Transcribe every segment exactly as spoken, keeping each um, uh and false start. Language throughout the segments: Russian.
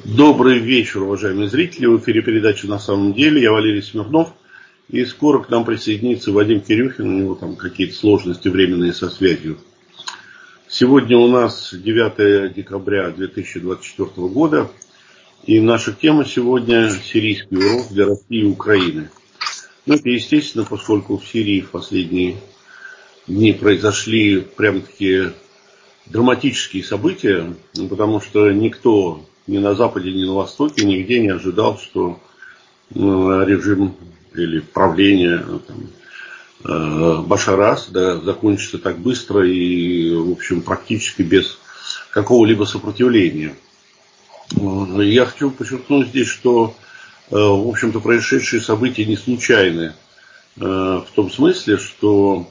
Добрый вечер, уважаемые зрители. В эфире передача «На самом деле». Я Валерий Смирнов. И скоро к нам присоединится Вадим Кирюхин. У него там какие-то сложности временные со связью. Сегодня у нас девятое декабря две тысячи двадцать четвёртого года. И наша тема сегодня — сирийский урок для России и Украины. Ну, это естественно, поскольку в Сирии в последние дни произошли прям-таки драматические события, потому что никто ни на Западе, ни на Востоке нигде не ожидал, что режим или правление там, Башара Асада закончится так быстро и, в общем, практически без какого-либо сопротивления. Я хочу подчеркнуть здесь, что, в общем-то, происшедшие события не случайны. В том смысле, что,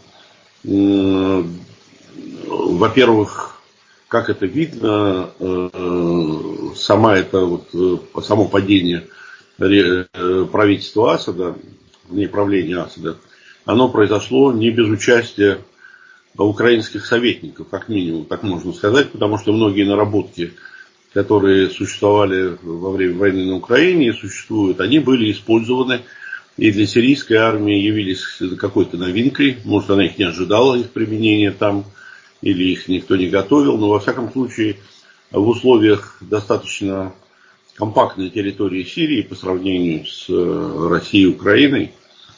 во-первых, как это видно, сама это вот, само падение правительства Асада, не правления Асада, оно произошло не без участия украинских советников, как минимум, так можно сказать, потому что многие наработки, которые существовали во время войны на Украине и существуют, они были использованы и для сирийской армии, явились какой-то новинкой. Может, она их не ожидала, их применения там, или их никто не готовил, но во всяком случае в условиях достаточно компактной территории Сирии по сравнению с Россией и Украиной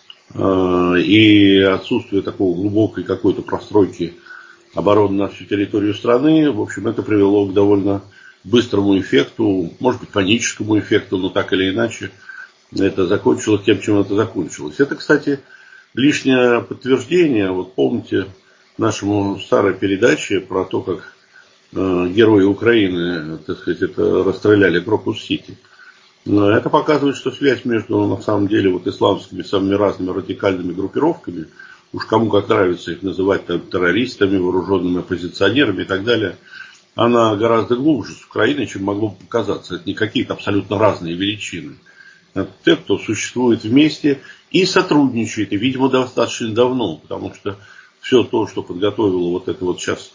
и отсутствие такой глубокой какой-то простройки обороны на всю территорию страны, в общем, это привело к довольно быстрому эффекту, может быть, паническому эффекту, но так или иначе это закончилось тем, чем это закончилось. Это, кстати, лишнее подтверждение. Вот помните нашему старой передаче про то, как э, герои Украины, так сказать, это расстреляли Крокус-Сити. Это показывает, что связь между, на самом деле, вот исламскими самыми разными радикальными группировками, уж кому как нравится их называть там, террористами, вооруженными оппозиционерами и так далее, она гораздо глубже с Украиной, чем могло бы показаться. Это не какие-то абсолютно разные величины. Это те, кто существует вместе и сотрудничает, и, видимо, достаточно давно, потому что все то, что подготовило вот это вот сейчас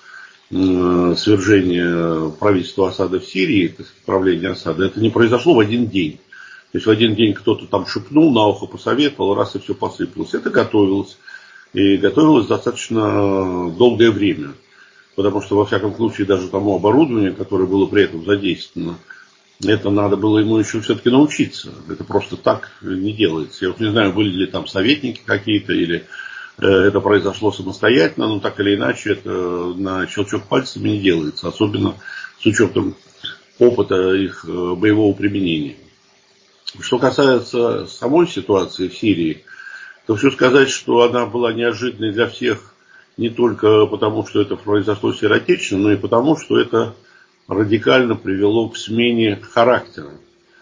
э, свержение правительства Асада в Сирии, правление Асада, это не произошло в один день. То есть в один день кто-то там шепнул, на ухо посоветовал, раз и все посыпалось. Это готовилось. И готовилось достаточно долгое время. Потому что, во всяком случае, даже тому оборудованию, которое было при этом задействовано, это надо было ему еще все-таки научиться. Это просто так не делается. Я вот не знаю, были ли там советники какие-то, или э, это произошло самостоятельно, но так или иначе это на щелчок пальцами не делается. Особенно с учетом опыта их э, боевого применения. Что касается самой ситуации в Сирии, то хочу сказать, что она была неожиданной для всех. Не только потому, что это произошло сиротечно, но и потому, что это радикально привело к смене характера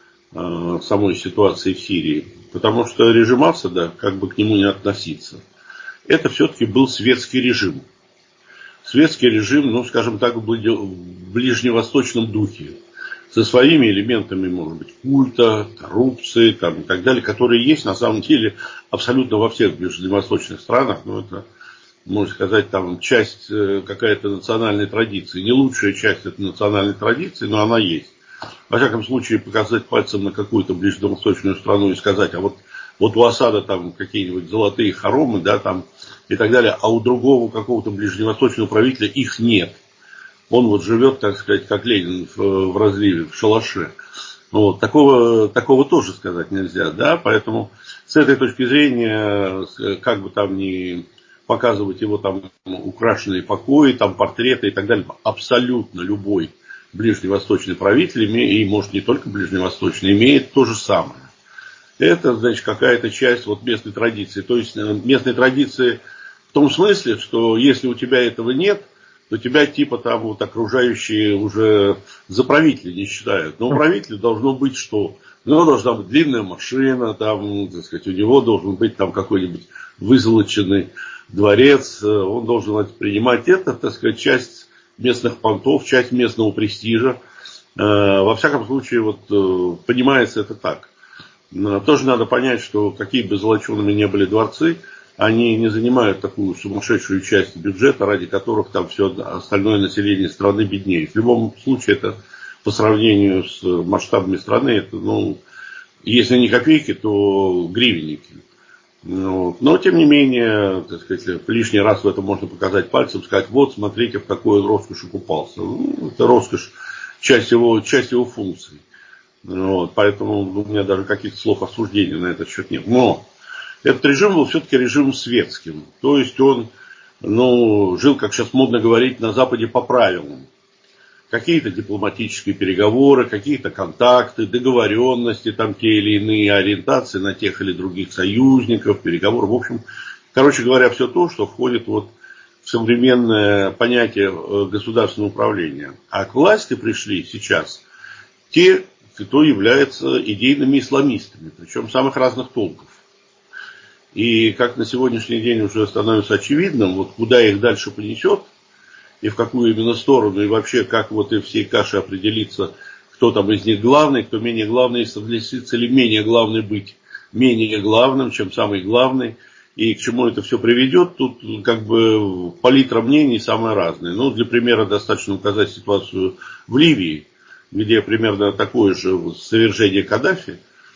э, самой ситуации в Сирии. Потому что режим Асада, как бы к нему ни относиться, это все-таки был светский режим. Светский режим, ну, скажем так, в ближневосточном духе. Со своими элементами, может быть, культа, коррупции там, и так далее, которые есть на самом деле абсолютно во всех ближневосточных странах. Но это, можно сказать, там часть какая-то национальной традиции. Не лучшая часть этой национальной традиции, но она есть. Во всяком случае, показать пальцем на какую-то ближневосточную страну и сказать, а вот, вот у Асада там какие-нибудь золотые хоромы, да, там и так далее, а у другого какого-то ближневосточного правителя их нет. Он вот живет, так сказать, как Ленин в, в разливе, в шалаше. Вот. Такого, такого тоже сказать нельзя, да, поэтому с этой точки зрения, как бы там ни показывать его там украшенные покои, там портреты и так далее, абсолютно любой ближневосточный правитель, и, может, не только ближневосточный, имеет то же самое. Это, значит, какая-то часть вот местной традиции. То есть местной традиции в том смысле, что если у тебя этого нет, то тебя типа там вот окружающие уже за правителя не считают. Но у правителя должно быть что? У него должна быть длинная машина, там, так сказать, у него должен быть там какой-нибудь вызолоченный дворец, он должен принимать это, так сказать, часть местных понтов, часть местного престижа. Во всяком случае, вот понимается это так. Тоже надо понять, что какие бы золочеными не были дворцы, они не занимают такую сумасшедшую часть бюджета, ради которых там все остальное население страны беднеет. В любом случае это по сравнению с масштабами страны, это, ну, если не копейки, то гривенники. Ну, но, тем не менее, так сказать, лишний раз в этом можно показать пальцем, сказать, вот, смотрите, в какой роскошь купался. Ну, это роскошь, часть его, часть его функций. Вот, поэтому у меня даже каких-то слов осуждения на этот счет нет. Но этот режим был все-таки режимом светским. То есть он, ну, жил, как сейчас модно говорить, на Западе по правилам. Какие-то дипломатические переговоры, какие-то контакты, договоренности, там те или иные ориентации на тех или других союзников, переговоры. В общем, короче говоря, все то, что входит вот в современное понятие государственного управления. А к власти пришли сейчас те, кто является идейными исламистами, причем самых разных толков. И как на сегодняшний день уже становится очевидным, вот куда их дальше понесет, и в какую именно сторону, и вообще как вот и всей каше определиться, кто там из них главный, кто менее главный, согласится ли менее главный быть менее главным, чем самый главный, и к чему это все приведет, тут как бы палитра мнений самые разные. Ну, для примера достаточно указать ситуацию в Ливии, где примерно такое же свержение Каддафи,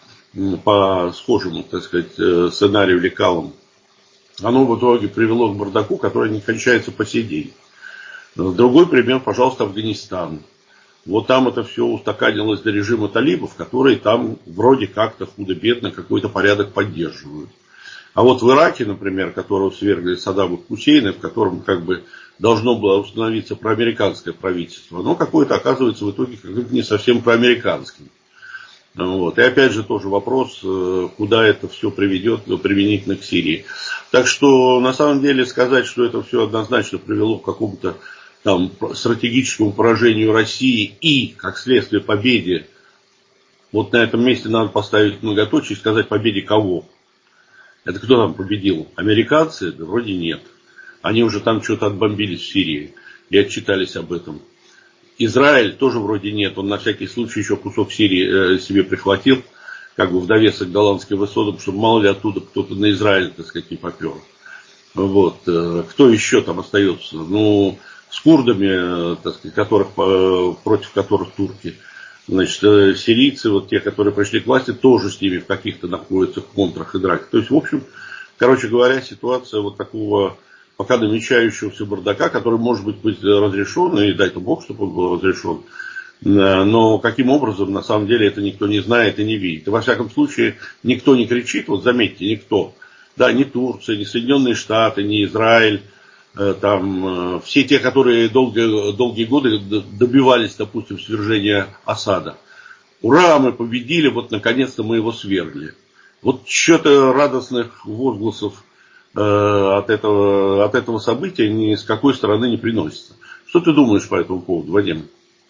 по схожему, так сказать, сценарию лекалам, оно в итоге привело к бардаку, который не кончается по сей день. Другой пример, пожалуйста, Афганистан. Вот там это все устаканилось до режима талибов, которые там вроде как-то худо-бедно какой-то порядок поддерживают. А вот в Ираке, например, которого свергли Саддама Хусейна, в котором как бы должно было установиться проамериканское правительство, оно какое-то оказывается в итоге как-то не совсем проамериканским. Вот. И опять же тоже вопрос, куда это все приведет, применительно к Сирии. Так что на самом деле сказать, что это все однозначно привело к какому-то там стратегическому поражению России и, как следствие, победе, вот на этом месте надо поставить многоточие и сказать, победе кого? Это кто там победил? Американцы? Да вроде нет. Они уже там что-то отбомбились в Сирии и отчитались об этом. Израиль тоже вроде нет. Он на всякий случай еще кусок Сирии э, себе прихватил, как бы в довесок голландским высотам, чтобы мало ли оттуда кто-то на Израиль, так сказать, не попер. Вот. Кто еще там остается? Ну, с курдами, так сказать, которых, против которых турки. Значит, сирийцы, вот те, которые пришли к власти, тоже с ними в каких-то находятся в контрах и драках. То есть, в общем, короче говоря, ситуация вот такого пока намечающегося бардака, который может быть, быть разрешен, и дай-то Бог, чтобы он был разрешен. Но каким образом, на самом деле, это никто не знает и не видит. И во всяком случае, никто не кричит, вот заметьте, никто. Да, ни Турция, ни Соединенные Штаты, ни Израиль, там, все те, которые долгие, долгие годы добивались, допустим, свержения Асада. Ура, мы победили, вот наконец-то мы его свергли. Вот что-то радостных возгласов э, от, этого, от этого события ни с какой стороны не приносится. Что ты думаешь по этому поводу, Вадим?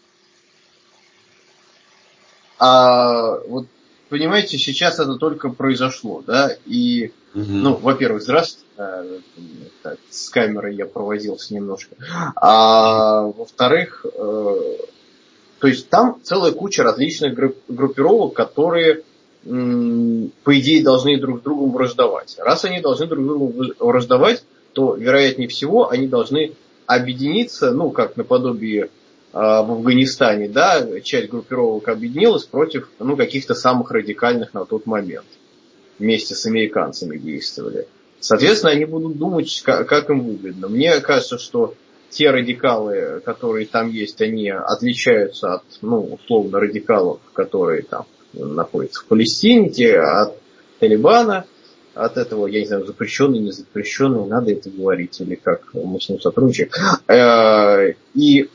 А вот, понимаете, сейчас это только произошло, да, и, угу. ну, во-первых, здравствуйте, так, с камерой я провозился немножко, а во-вторых, э, то есть там целая куча различных группировок, которые, м, по идее, должны друг с другом враждовать. Раз они должны друг с другом враждовать, то, вероятнее всего, они должны объединиться, ну, как наподобие в Афганистане, да, часть группировок объединилась против, ну, каких-то самых радикальных на тот момент. Вместе с американцами действовали. Соответственно, они будут думать, как, как им выгодно. Мне кажется, что те радикалы, которые там есть, они отличаются от, ну, условно, радикалов, которые там находятся в Палестине, те от Талибана, от этого, я не знаю, запрещенный, не запрещенный, надо это говорить, или как мы с ним сотрудничаем. И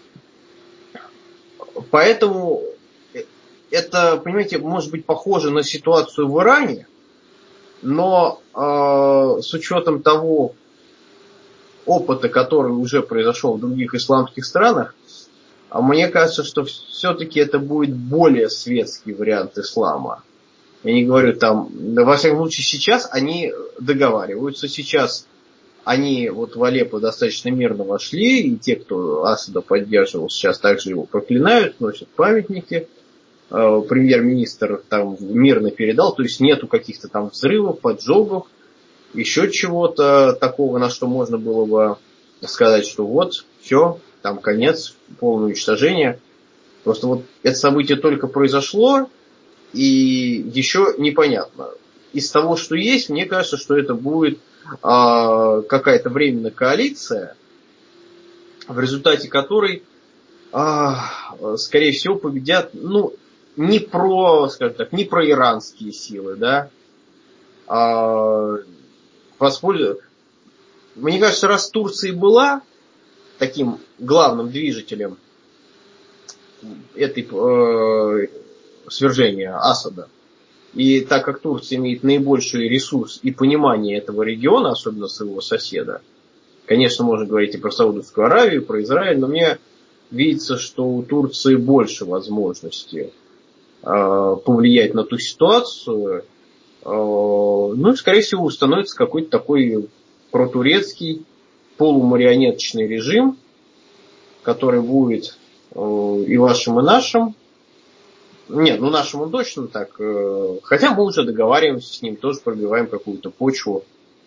поэтому это, понимаете, может быть похоже на ситуацию в Иране, но э, с учетом того опыта, который уже произошел в других исламских странах, мне кажется, что все-таки это будет более светский вариант ислама. Я не говорю там, во всяком случае сейчас они договариваются, сейчас они вот в Алеппо достаточно мирно вошли, и те, кто Асада поддерживал, сейчас также его проклинают, носят памятники. Премьер-министр там мирно передал, то есть нету каких-то там взрывов, поджогов, еще чего-то такого, на что можно было бы сказать, что вот, все, там конец, полное уничтожение. Просто вот это событие только произошло, и еще непонятно. Из того, что есть, мне кажется, что это будет а, какая-то временная коалиция, в результате которой, а, скорее всего, победят, ну, не про, скажем так, не про иранские силы, да, а воспользуются. Мне кажется, раз Турция была таким главным движителем этой э, свержения Асада, и так как Турция имеет наибольший ресурс и понимание этого региона, особенно своего соседа, конечно, можно говорить и про Саудовскую Аравию, про Израиль, но мне видится, что у Турции больше возможностей э, повлиять на ту ситуацию. Э, ну и, скорее всего, установится какой-то такой протурецкий полумарионеточный режим, который будет э, и вашим, и нашим. Нет, ну нашему точно так. Э, хотя мы уже договариваемся с ним, тоже пробиваем какую-то почву.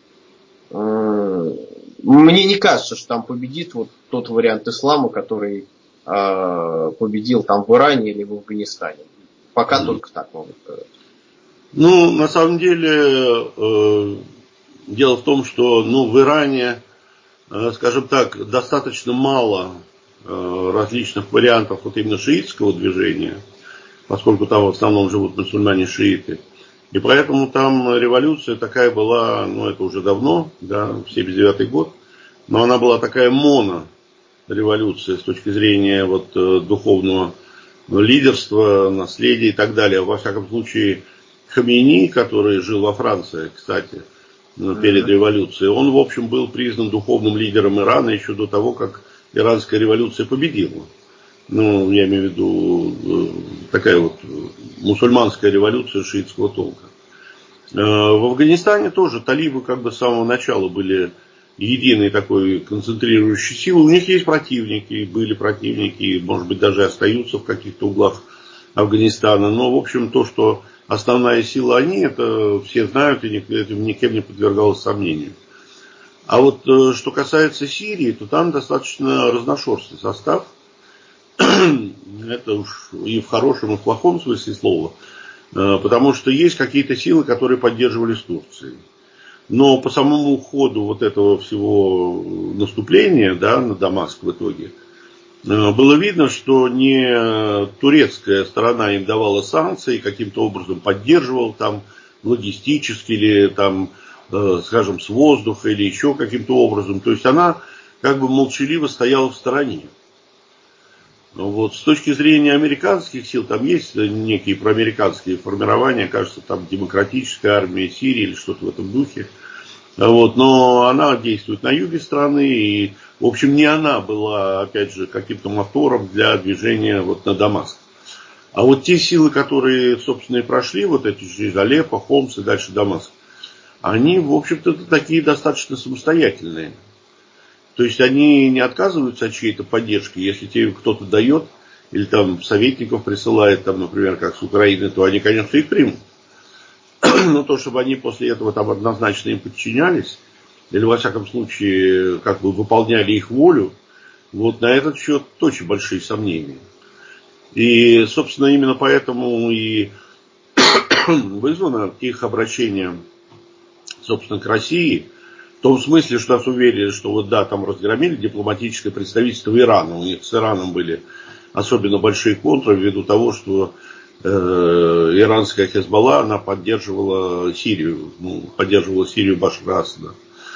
Э, мне не кажется, что там победит вот тот вариант ислама, который э, победил там в Иране или в Афганистане. Пока mm. только так могу сказать. Ну, на самом деле, э, дело в том, что ну, в Иране, э, скажем так, достаточно мало э, различных вариантов вот именно шиитского движения, поскольку там в основном живут мусульмане-шииты. И поэтому там революция такая была, ну это уже давно, да, семьдесят девятый год, но она была такая моно-революция с точки зрения вот духовного лидерства, наследия и так далее. Во всяком случае, Хамейни, который жил во Франции, кстати, перед революцией, он, в общем, был признан духовным лидером Ирана еще до того, как иранская революция победила. Ну, я имею в виду такая вот мусульманская революция шиитского толка. В Афганистане тоже талибы как бы с самого начала были единой такой концентрирующей силой. У них есть противники, были противники, может быть, даже остаются в каких-то углах Афганистана. Но, в общем, то, что основная сила они, это все знают, и этим никем не подвергалось сомнению. А вот что касается Сирии, то там достаточно разношерстный состав. Это уж и в хорошем, и в плохом смысле слова. Потому что есть какие-то силы, которые поддерживались Турцией. Но по самому ходу вот этого всего наступления, да, на Дамаск в итоге, было видно, что не турецкая сторона им давала санкции, каким-то образом поддерживала там логистически или там, скажем, с воздуха или еще каким-то образом. То есть она как бы молчаливо стояла в стороне. Вот. С точки зрения американских сил, там есть некие проамериканские формирования, кажется, там демократическая армия Сирии или что-то в этом духе. Вот. Но она действует на юге страны, и, в общем, не она была, опять же, каким-то мотором для движения вот на Дамаск. А вот те силы, которые, собственно, и прошли, вот эти через Алеппо, Хомс и дальше Дамаск, они, в общем-то, такие достаточно самостоятельные. То есть они не отказываются от чьей-то поддержки. Если тебе кто-то дает, или там советников присылает, там, например, как с Украины, то они, конечно, их примут. Но то, чтобы они после этого там однозначно им подчинялись, или, во всяком случае, как бы выполняли их волю, вот на этот счет очень большие сомнения. И, собственно, именно поэтому и вызвано их обращение, собственно, к России, в том смысле, что нас уверили, что вот да, там разгромили дипломатическое представительство Ирана. У них с Ираном были особенно большие контры ввиду того, что э, иранская Хезболла, она поддерживала Сирию, ну, поддерживала Сирию Башара Асада.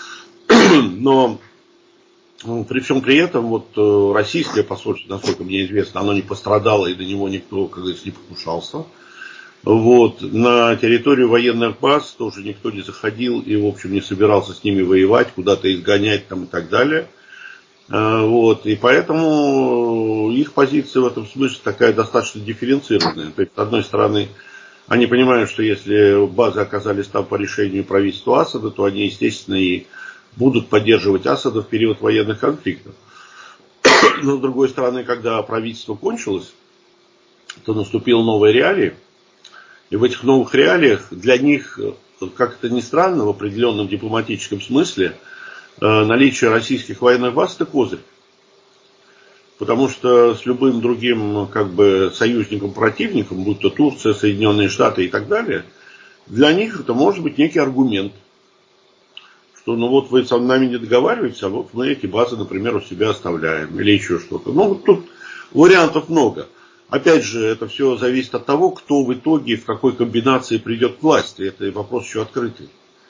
Но ну, при всем при этом вот э, российское посольство, насколько мне известно, оно не пострадало и до него никто, как говорится, не покушался. Вот. На территорию военных баз тоже никто не заходил и, в общем, не собирался с ними воевать, куда-то изгонять там и так далее. Вот. И поэтому их позиция в этом смысле такая достаточно дифференцированная. То есть, с одной стороны, они понимают, что если базы оказались там по решению правительства Асада, то они, естественно, и будут поддерживать Асада в период военных конфликтов. Но, с другой стороны, когда правительство кончилось, то наступила новая реалия. И в этих новых реалиях для них, как это ни странно, в определенном дипломатическом смысле, наличие российских военных баз – это козырь. Потому что с любым другим как бы союзником-противником, будь то Турция, Соединенные Штаты и так далее, для них это может быть некий аргумент. Что ну вот вы со нами не договариваетесь, а вот мы эти базы, например, у себя оставляем. Или еще что-то. Ну, вот тут вариантов много. Опять же, это все зависит от того, кто в итоге, в какой комбинации придет к власти. Это вопрос еще открытый.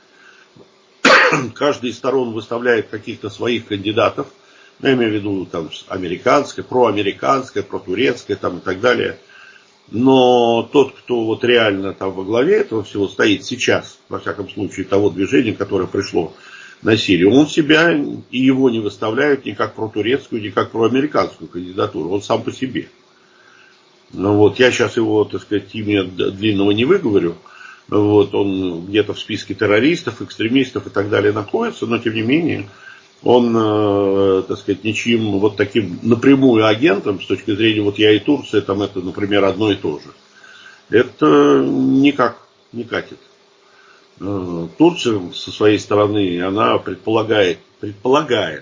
Каждая из сторон выставляет каких-то своих кандидатов. Я имею в виду там американское, проамериканское, протурецкое там, и так далее. Но тот, кто вот реально там во главе этого всего стоит сейчас, во всяком случае, того движения, которое пришло на Сирию, он себя и его не выставляет ни как протурецкую, ни как проамериканскую кандидатуру. Он сам по себе. Ну вот, я сейчас его, так сказать, имя длинного не выговорю. Вот, он где-то в списке террористов, экстремистов и так далее находится, но тем не менее он, э, так сказать, ничьим вот таким напрямую агентом, с точки зрения вот я и Турция, там это, например, одно и то же. Это никак не катит. Э, Турция со своей стороны, она предполагает, предполагает,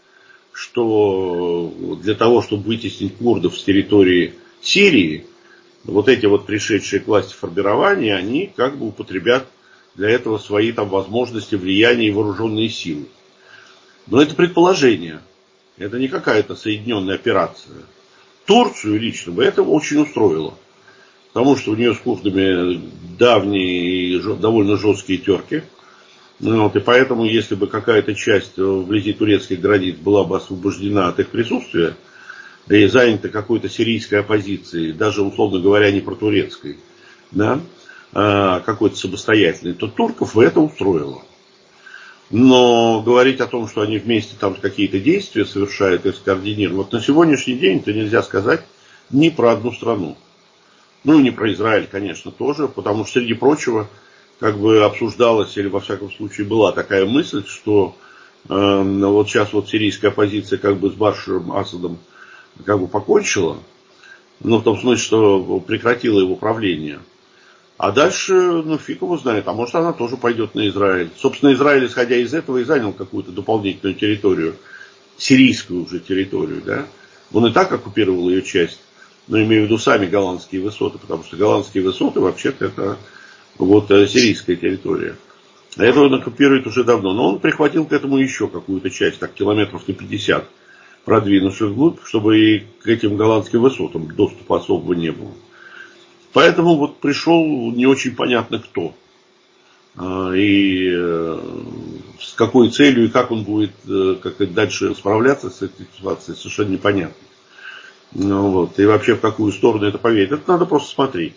что для того, чтобы вытеснить курдов с территории Сирии, вот эти вот пришедшие к власти формирования, они как бы употребят для этого свои там возможности, влияния и вооруженные силы. Но это предположение. Это не какая-то соединенная операция. Турцию лично бы это очень устроило. Потому что у нее с курдами давние и довольно жесткие терки. Вот, и поэтому, если бы какая-то часть вблизи турецких границ была бы освобождена от их присутствия, и занята какой-то сирийской оппозицией, даже, условно говоря, не протурецкой, да, а какой-то самостоятельной, то турков бы это устроило. Но говорить о том, что они вместе там какие-то действия совершают и скоординируют, вот на сегодняшний день это нельзя сказать ни про одну страну. Ну и не про Израиль, конечно, тоже, потому что, среди прочего, как бы обсуждалась, или во всяком случае была такая мысль, что э, вот сейчас вот сирийская оппозиция как бы с Башаром Асадом как бы покончила, ну в том смысле, что прекратила его правление. А дальше, ну, фиг его знает, а может она тоже пойдет на Израиль. Собственно, Израиль, исходя из этого, и занял какую-то дополнительную территорию, сирийскую уже территорию, да. Он и так оккупировал ее часть, но имею в виду сами голландские высоты, потому что голландские высоты, вообще-то, это вот сирийская территория. А это он оккупирует уже давно. Но он прихватил к этому еще какую-то часть, так километров на пятьдесят, продвинувшись вглубь, чтобы и к этим голландским высотам доступа особого не было. Поэтому вот пришел не очень понятно кто. И с какой целью и как он будет как дальше справляться с этой ситуацией, совершенно непонятно. Ну, вот. И вообще в какую сторону это поверить. Это надо просто смотреть.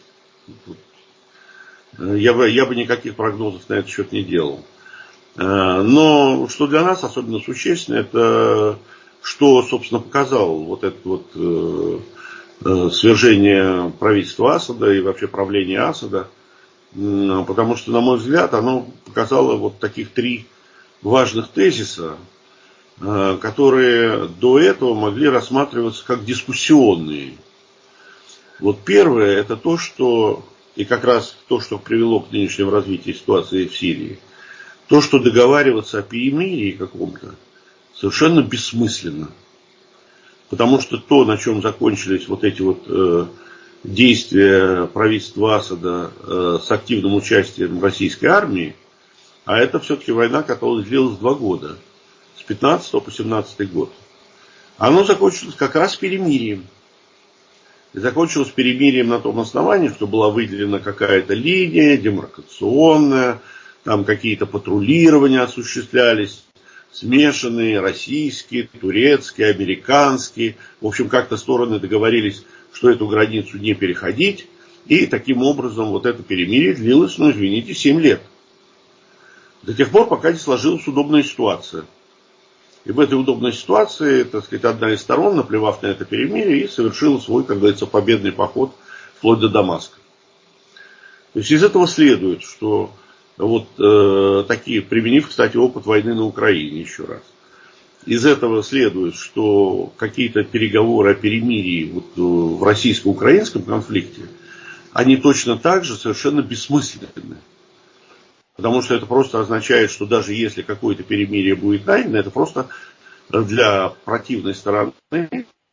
Я бы, я бы никаких прогнозов на этот счет не делал. Но что для нас особенно существенно, это что, собственно, показал вот этот вот свержение правительства Асада и вообще правления Асада, потому что, на мой взгляд, оно показало вот таких три важных тезиса, которые до этого могли рассматриваться как дискуссионные. Вот первое, это то, что, и как раз то, что привело к нынешнему развитию ситуации в Сирии, то, что договариваться о перемирии каком-то совершенно бессмысленно. Потому что то, на чем закончились вот эти вот э, действия правительства Асада э, с активным участием российской армии, а это все-таки война, которая длилась два года, с пятнадцатого по семнадцатый год, оно закончилось как раз перемирием. И закончилось перемирием на том основании, что была выделена какая-то линия демаркационная, там какие-то патрулирования осуществлялись, смешанные, российские, турецкие, американские. В общем, как-то стороны договорились, что эту границу не переходить. И таким образом вот это перемирие длилось, ну, извините, семь лет. До тех пор, пока не сложилась удобная ситуация. И в этой удобной ситуации, так сказать, одна из сторон, наплевав на это перемирие, и совершила свой, как говорится, победный поход вплоть до Дамаска. То есть из этого следует, что вот э, такие, применив, кстати, опыт войны на Украине еще раз. Из этого следует, что какие-то переговоры о перемирии вот, э, в российско-украинском конфликте, они точно так же совершенно бессмысленны. Потому что это просто означает, что даже если какое-то перемирие будет найдено, это просто для противной стороны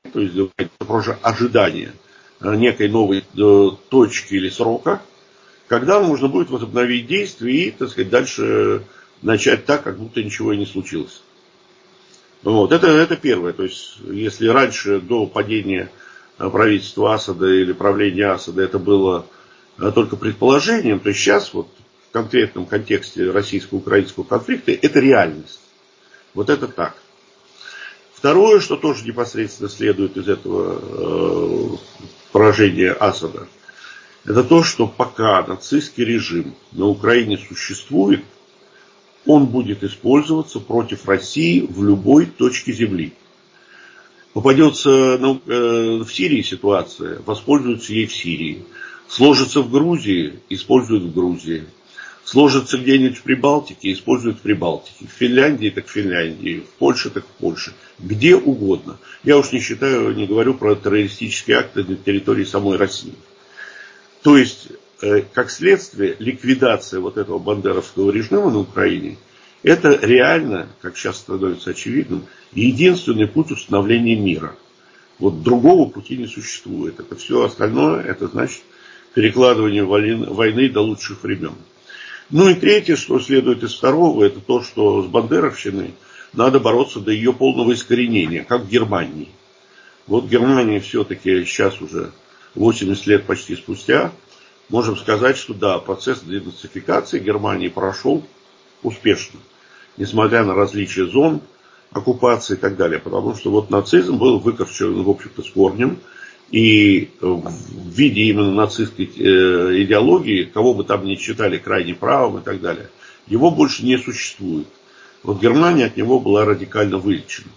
то есть это просто ожидание некой новой точки или срока, когда можно будет возобновить действия и, так сказать, дальше начать так, как будто ничего и не случилось. Вот. Это, это первое. То есть, если раньше, до падения правительства Асада или правления Асада, это было только предположением, то сейчас, вот, в конкретном контексте российско-украинского конфликта, это реальность. Вот это так. Второе, что тоже непосредственно следует из этого э, поражения Асада, это то, что пока нацистский режим на Украине существует, он будет использоваться против России в любой точке земли. Попадется ну, э, в Сирии ситуация, воспользуются ей в Сирии. Сложится в Грузии, используют в Грузии. Сложится где-нибудь в Прибалтике, используют в Прибалтике. В Финляндии, так в Финляндии. В Польше, так в Польше. Где угодно. Я уж не считаю, не говорю про террористические акты на территории самой России. То есть, э, как следствие, ликвидация вот этого бандеровского режима на Украине, это реально, как сейчас становится очевидным, единственный путь установления мира. Вот другого пути не существует. Это все остальное, это значит перекладывание войны до лучших времен. Ну и третье, что следует из второго, это то, что с бандеровщиной надо бороться до ее полного искоренения, как в Германии. Вот Германия все-таки сейчас уже восемьдесят лет почти спустя, можем сказать, что да, процесс денацификации Германии прошел успешно, несмотря на различия зон, оккупации и так далее. Потому что вот нацизм был выкорчеван, в общем-то, с корнем. И в виде именно нацистской идеологии, кого бы там ни считали крайне правым и так далее, его больше не существует. Вот Германия от него была радикально вылечена.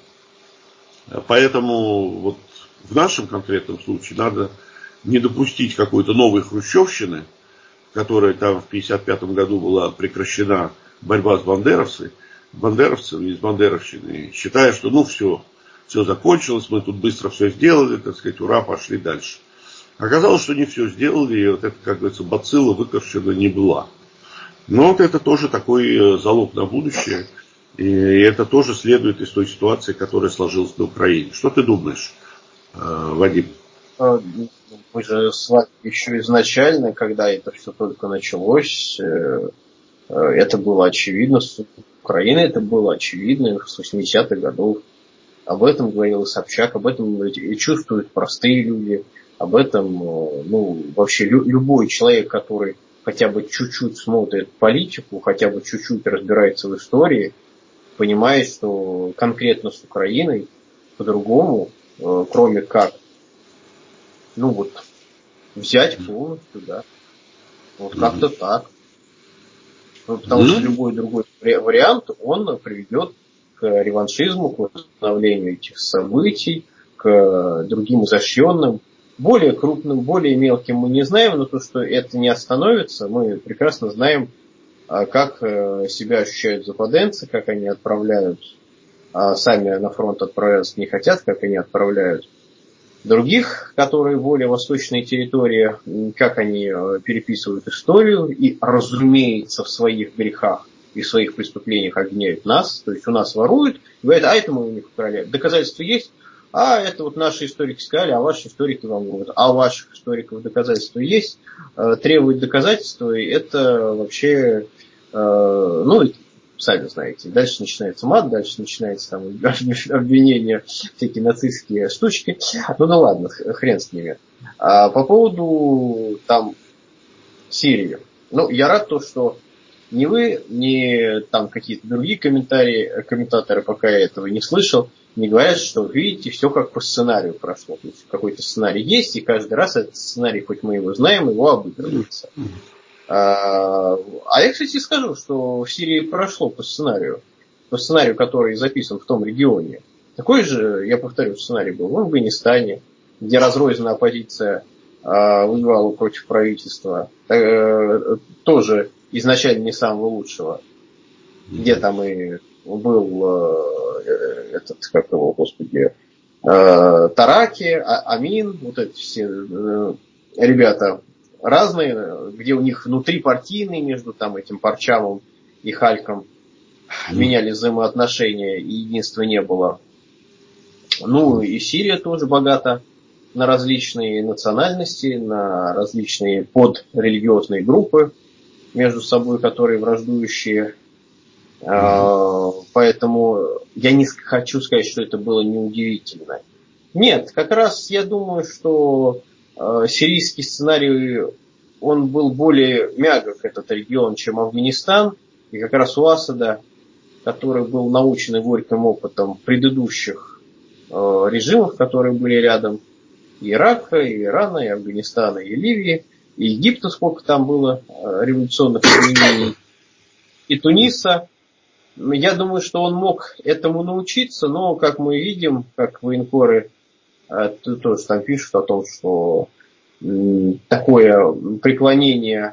Поэтому вот в нашем конкретном случае надо не допустить какой-то новой хрущевщины, которая там в пятьдесят пятом году была прекращена борьба с бандеровцами, бандеровцами из бандеровщины, считая, что ну все, все закончилось, мы тут быстро все сделали, так сказать, ура, пошли дальше. Оказалось, что не все сделали, и вот это, как говорится, бацилла выкорчена не была. Но вот это тоже такой залог на будущее, и это тоже следует из той ситуации, которая сложилась на Украине. Что ты думаешь, Вадим? Мы же с вами еще изначально, когда это все только началось, это было очевидно, с Украиной это было очевидно с восьмидесятых годов. Об этом говорил и Собчак, об этом и чувствуют простые люди, об этом, ну, вообще лю- любой человек, который хотя бы чуть-чуть смотрит политику, хотя бы чуть-чуть разбирается в истории, понимает, что конкретно с Украиной по-другому, кроме как, ну вот, взять полностью, да, вот как-то так. Потому что любой другой вариант, он приведет к реваншизму, к восстановлению этих событий, к другим изощренным, более крупным, более мелким мы не знаем, но то, что это не остановится, мы прекрасно знаем, как себя ощущают западенцы, как они отправляют, сами на фронт отправляться не хотят, как они отправляют других, которые более восточные территории, как они переписывают историю и, разумеется, в своих грехах и в своих преступлениях обвиняют нас. То есть у нас воруют, говорят, а это мы у них украли. Доказательства есть? А это вот наши историки сказали, а ваши историки вам говорят. А у ваших историков доказательства есть? Требуют доказательства, и это вообще, ну, сами знаете. Дальше начинается мат, дальше начинается там обвинения, всякие нацистские штучки. Ну да ладно, хрен с ними. А по поводу там Сирии. Ну, я рад то, что ни вы, ни там какие-то другие комментарии, комментаторы, пока я этого не слышал, не говорят, что, видите, все как по сценарию прошло. То есть какой-то сценарий есть, и каждый раз этот сценарий, хоть мы его знаем, его обыгрывается. А я, кстати, скажу, что в Сирии прошло по сценарию, по сценарию, который записан в том регионе. Такой же, я повторю, сценарий был в Афганистане, где разрозненная оппозиция воевала против правительства, тоже изначально не самого лучшего, где там и был этот, как его, господи, Тараки, Амин, вот эти все ребята разные, где у них внутрипартийные между там этим Парчавом и Хальком менялись взаимоотношения, и единства не было. Ну и Сирия тоже богата на различные национальности, на различные подрелигиозные группы между собой, которые враждующие. Mm-hmm. Поэтому я не хочу сказать, что это было неудивительно. Нет, как раз я думаю, что сирийский сценарий, он был более мягок, этот регион, чем Афганистан. И как раз у Асада, который был научен горьким опытом предыдущих режимов, которые были рядом, и Ирака, и Ирана, и Афганистана, и Ливии, и Египта, сколько там было революционных изменений, и Туниса. Я думаю, что он мог этому научиться, но, как мы видим, как военкоры тоже там пишут о том, что такое преклонение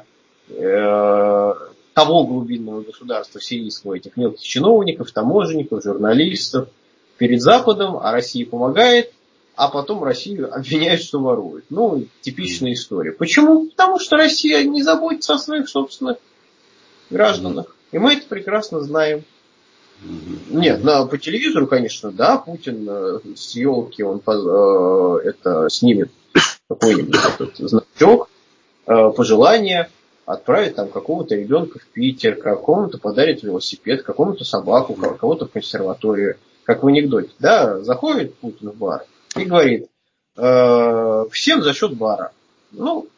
э, того глубинного государства сирийского, этих мелких чиновников, таможенников, журналистов перед Западом, а Россия помогает, а потом Россию обвиняют, что ворует. Ну, типичная история. Почему? Потому что Россия не заботится о своих собственных гражданах. И мы это прекрасно знаем. Нет, на, по телевизору, конечно, да, Путин э, с елки, он э, это снимет какой-нибудь этот значок, э, пожелание, отправит там какого-то ребенка в Питер, какому-то подарит велосипед, какому-то собаку, кого-то в консерваторию, как в анекдоте. Да, заходит Путин в бар и говорит, э, всем за счет бара. Ну,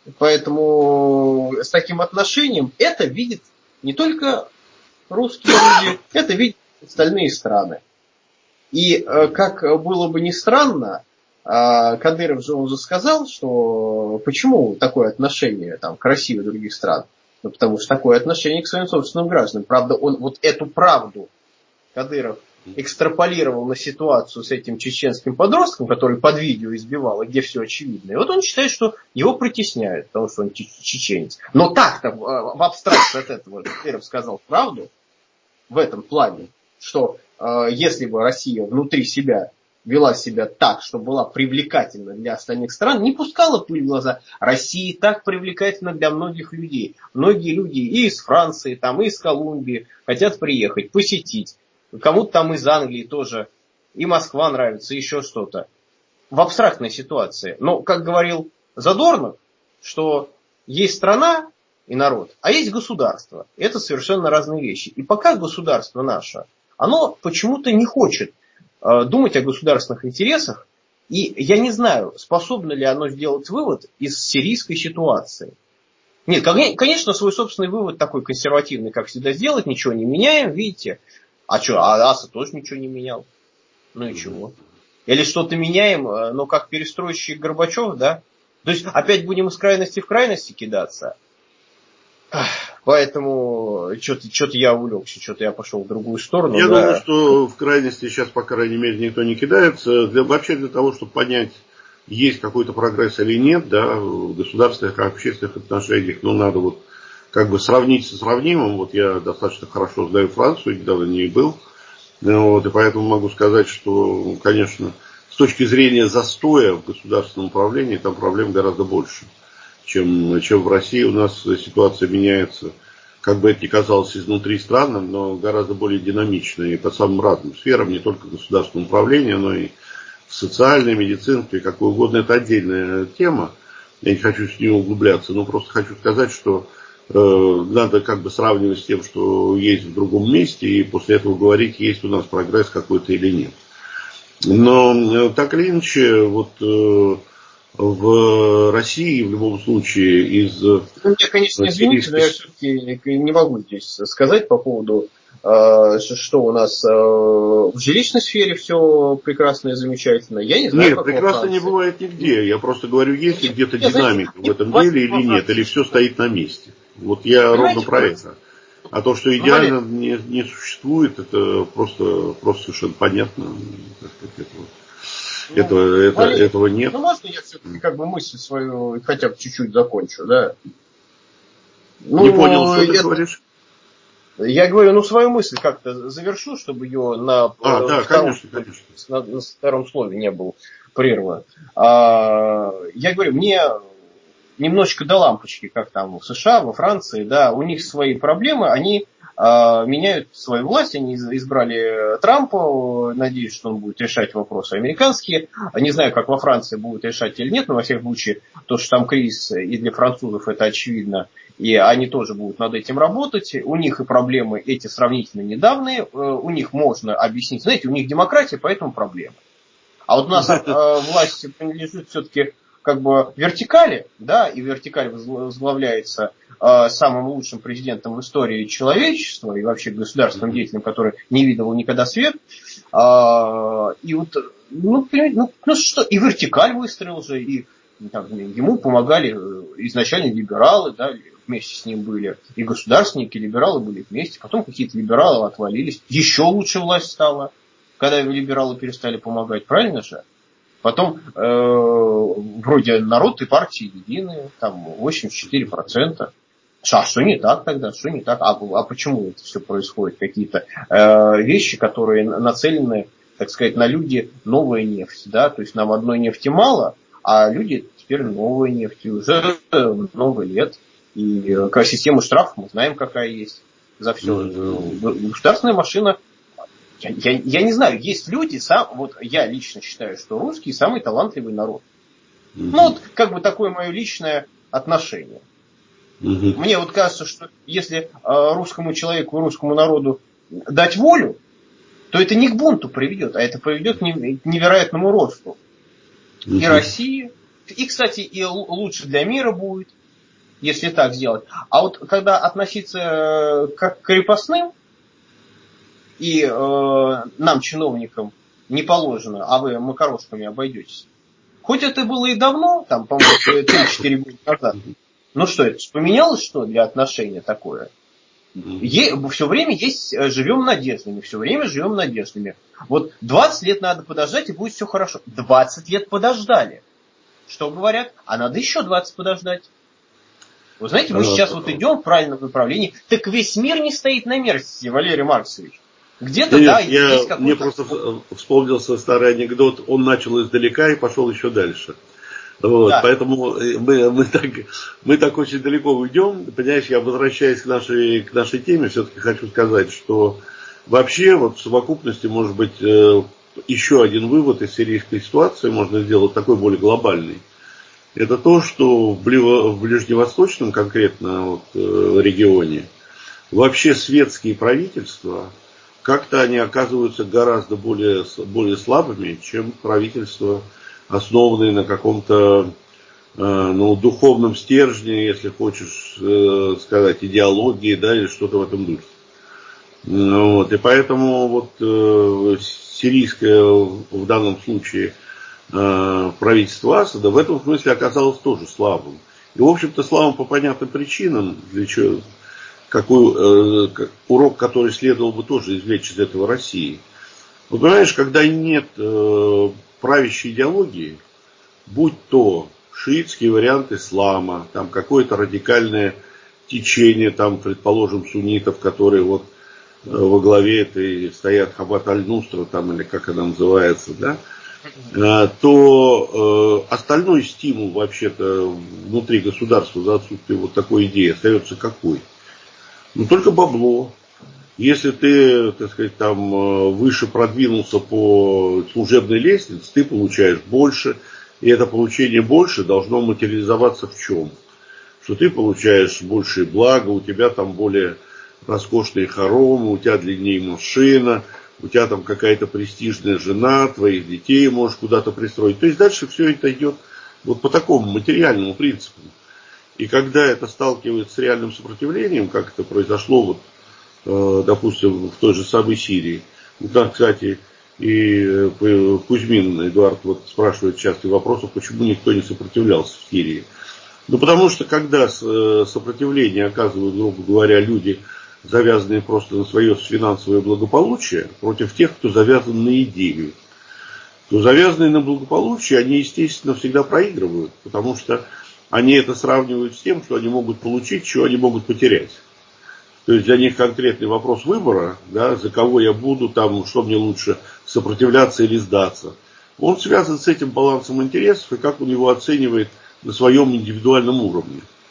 поэтому с таким отношением это видит не только русские люди, это видят остальные страны. И э, как было бы ни странно, э, Кадыров же он же сказал, что почему такое отношение там, к России и других стран? Ну, потому что такое отношение к своим собственным гражданам. Правда, он вот эту правду Кадыров экстраполировал на ситуацию с этим чеченским подростком, который под видео избивал, и где все очевидно. И вот он считает, что его притесняют, потому что он чеченец. Но так-то в абстракции от этого Кадыров сказал правду в этом плане, что э, если бы Россия внутри себя вела себя так, что была привлекательна для остальных стран, не пускала пыль в глаза. Россия и так привлекательна для многих людей. Многие люди и из Франции, там, и из Колумбии хотят приехать, посетить. Кому-то там из Англии тоже. И Москва нравится, и еще что-то. В абстрактной ситуации. Но, как говорил Задорнов, что есть страна и народ, а есть государство. Это совершенно разные вещи. И пока государство наше, оно почему-то не хочет э, думать о государственных интересах. И я не знаю, способно ли оно сделать вывод из сирийской ситуации. Нет, конечно, свой собственный вывод такой консервативный, как всегда, сделать, ничего не меняем, видите. А что, а Асад тоже ничего не менял. Ну и чего? Или что-то меняем, но как перестройщик Горбачев, да? То есть опять будем из крайности в крайности кидаться. Поэтому что-то, что-то я увлекся, что-то я пошел в другую сторону. Я да. думаю, что в крайности сейчас, по крайней мере, никто не кидается. Для, вообще для того, чтобы понять, есть какой-то прогресс или нет, да, в государственных, общественных отношениях, ну, надо вот как бы сравнить со сравнимым. Вот я достаточно хорошо знаю Францию, недавно в ней был. Вот, и поэтому могу сказать, что, конечно, с точки зрения застоя в государственном управлении, там проблем гораздо больше, чем, чем в России. У нас ситуация меняется, как бы это ни казалось изнутри странным, но гораздо более динамично и по самым разным сферам, не только государственного управления, но и социальной, медицинской, какой угодно. Это отдельная тема. Я не хочу с ней углубляться, но просто хочу сказать, что надо как бы сравнивать с тем, что есть в другом месте, и после этого говорить, есть у нас прогресс какой-то или нет. Но так или иначе, вот в России в любом случае из... Ну, я, конечно, извините, но я все-таки не могу здесь сказать по поводу, что у нас в жилищной сфере все прекрасно и замечательно. Я не знаю, нет, как прекрасно не бывает нигде. Я просто говорю, есть ли где-то динамика в этом деле или нет, или все стоит на месте. Вот я ровно про это. А то, что идеально не, не существует, это просто, просто совершенно понятно. Так сказать, этого, ну, этого, это, Валерий, этого нет. Ну, можно я все-таки как бы мысль свою хотя бы чуть-чуть закончу, да? Ну, не понял, что я, ты говоришь? Я говорю, ну, свою мысль как-то завершу, чтобы ее на, а, э, да, втором, конечно, конечно. На, на втором слове не был прерван. А, я говорю, мне немножечко до лампочки, как там в США, во Франции, да, у них свои проблемы, они меняют свою власть, они избрали Трампа, надеюсь, что он будет решать вопросы американские. Не знаю, как во Франции будут решать или нет, но во всяком случае, то, что там кризис и для французов, это очевидно, и они тоже будут над этим работать. У них и проблемы эти сравнительно недавние, у них можно объяснить, знаете, у них демократия, поэтому проблемы. А вот у нас власть принадлежит все-таки как бы вертикали, да, и вертикаль возглавляется э, самым лучшим президентом в истории человечества и вообще государственным деятелем, который не видел никогда свет. Э, и вот, ну, ну, ну что, и вертикаль выстроил же, и там, ему помогали изначально либералы, да, вместе с ним были, и государственники, либералы были вместе, потом какие-то либералы отвалились, еще лучше власть стала, когда либералы перестали помогать, правильно же? Потом э, вроде народ и партии единые, там восемьдесят четыре процента. А что не так тогда? Что не так? А, а почему это все происходит? Какие-то э, вещи, которые нацелены, так сказать, на люди, новая нефть. Да? То есть нам одной нефти мало, а люди теперь новая нефть. И уже много лет. И э, систему штрафов мы знаем, какая есть за все. Государственная машина. Я, я, я не знаю, есть люди, сам, вот я лично считаю, что русские самый талантливый народ. Mm-hmm. Ну вот как бы такое мое личное отношение. Mm-hmm. Мне вот кажется, что если э, русскому человеку, русскому народу дать волю, то это не к бунту приведет, а это приведет к невероятному росту. Mm-hmm. И России, и, кстати, и лучше для мира будет, если так сделать. А вот когда относиться как к крепостным, и э, нам, чиновникам, не положено, а вы макарошками обойдетесь. Хоть это было и давно, там, по-моему, три-четыре года назад. Ну что, это поменялось что для отношения такое? Е- все время есть, живем надеждами, все время живем надеждами. Вот двадцать лет надо подождать, и будет все хорошо. двадцать лет подождали. Что говорят? А надо еще двадцать подождать. Вы знаете, мы сейчас вот идем в правильном направлении. Так весь мир не стоит на месте, Валерий Марксович. Где-то, да, да, нет, я, есть какой-то... Мне просто вспомнился старый анекдот, он начал издалека и пошел еще дальше. Вот, да. Поэтому мы, мы, так, мы так очень далеко уйдем. Понимаешь, я возвращаясь к нашей, к нашей теме, все-таки хочу сказать, что вообще вот в совокупности может быть еще один вывод из сирийской ситуации, можно сделать такой более глобальный. Это то, что в ближневосточном конкретно вот, регионе вообще светские правительства, как-то они оказываются гораздо более, более слабыми, чем правительства, основанные на каком-то э, ну, духовном стержне, если хочешь э, сказать, идеологии, да, или что-то в этом духе. Вот, и поэтому вот э, сирийское в данном случае э, правительство Асада в этом смысле оказалось тоже слабым. И, в общем-то, слабым по понятным причинам, для чего... Какой, э, урок, который следовало бы тоже извлечь из этого России. Вот понимаешь, когда нет э, правящей идеологии, будь то шиитский вариант ислама, там какое-то радикальное течение, там, предположим, суннитов, которые вот э, во главе этой стоят Хабат аль-Нустра, там, или как она называется, да, э, то э, остальной стимул вообще-то внутри государства за отсутствие вот такой идеи остается какой? Ну, только бабло. Если ты, так сказать, там выше продвинулся по служебной лестнице, ты получаешь больше, и это получение больше должно материализоваться в чем? Что ты получаешь большие блага, у тебя там более роскошные хоромы, у тебя длиннее машина, у тебя там какая-то престижная жена, твоих детей можешь куда-то пристроить. То есть дальше все это идет вот по такому материальному принципу. И когда это сталкивается с реальным сопротивлением, как это произошло, вот, э, допустим, в той же самой Сирии. Ну, там, кстати, и э, Кузьмин Эдуард вот спрашивает частый вопрос, почему никто не сопротивлялся в Сирии. Ну, потому что, когда э, сопротивление оказывают, грубо говоря, люди, завязанные просто на свое финансовое благополучие, против тех, кто завязан на идею, то завязанные на благополучие, они, естественно, всегда проигрывают, потому что они это сравнивают с тем, что они могут получить, что они могут потерять. То есть для них конкретный вопрос выбора, да, за кого я буду, там, что мне лучше, сопротивляться или сдаться. Он связан с этим балансом интересов и как он его оценивает на своем индивидуальном уровне.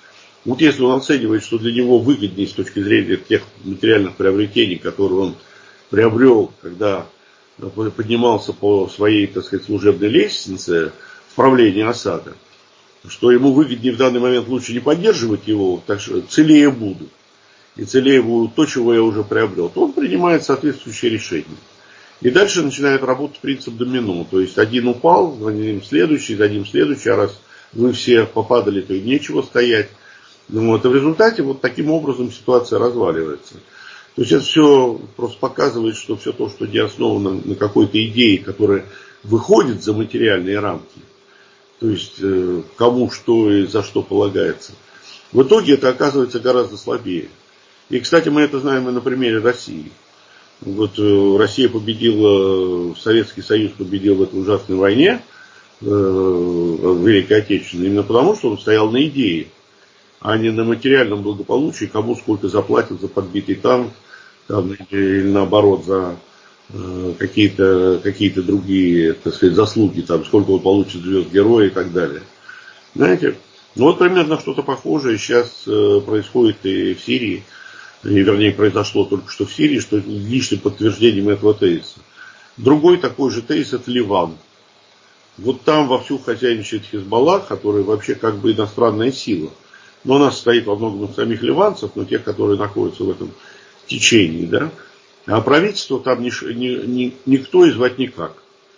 Вот если он оценивает, что для него выгоднее с точки зрения тех материальных приобретений, которые он приобрел, когда поднимался по своей, так сказать, служебной лестнице в правлении Асада, что ему выгоднее в данный момент лучше не поддерживать его, так что целее буду. И целее будет то, чего я уже приобрел, то он принимает соответствующее решение. И дальше начинает работать принцип домино. То есть один упал, за ним следующий, за ним следующий. А раз вы все попадали, то и нечего стоять. Ну, вот, и в результате вот таким образом ситуация разваливается. То есть это все просто показывает, что все то, что не основано на какой-то идее, которая выходит за материальные рамки, то есть э, кому что и за что полагается, в итоге это оказывается гораздо слабее. И, кстати, мы это знаем и на примере России. Вот э, Россия победила, Советский Союз победил в этой ужасной войне, э, Великой Отечественной, именно потому, что он стоял на идее, а не на материальном благополучии, кому сколько заплатят за подбитый танк, там, или наоборот, за э, какие-то, какие-то другие, так сказать, заслуги, там, сколько он получит звезд героя и так далее. Знаете, ну вот примерно что-то похожее сейчас э, происходит и в Сирии. И, вернее, произошло только что в Сирии, что лишним подтверждением этого тезиса. Другой такой же тезис – это Ливан. Вот там вовсю хозяйничает Хизбаллах, который вообще как бы иностранная сила. Но она состоит во многом из самих ливанцев, но тех, которые находятся в этом течении. Да? А правительство там ни, ни, ни, никто и звать никак.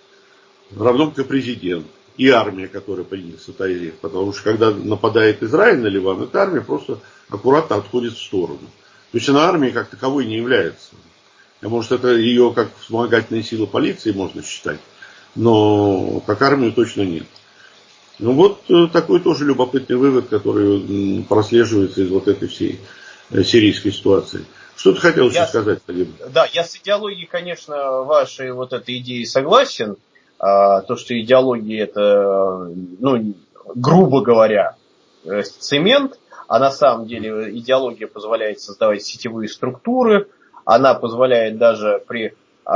Равно как и президент. И армия, которая принята состоит. Потому что когда нападает Израиль на Ливан, эта армия просто аккуратно отходит в сторону. То есть она армией как таковой не является. А может, это ее как вспомогательная сила полиции можно считать, но как армию точно нет. Ну вот такой тоже любопытный вывод, который прослеживается из вот этой всей сирийской ситуации. Что ты хотел еще я, сказать, Вадим? Да, я с идеологией, конечно, вашей вот этой идеи согласен. А, то, что идеология это, ну, грубо говоря, цемент. А на самом деле идеология позволяет создавать сетевые структуры, она позволяет даже при,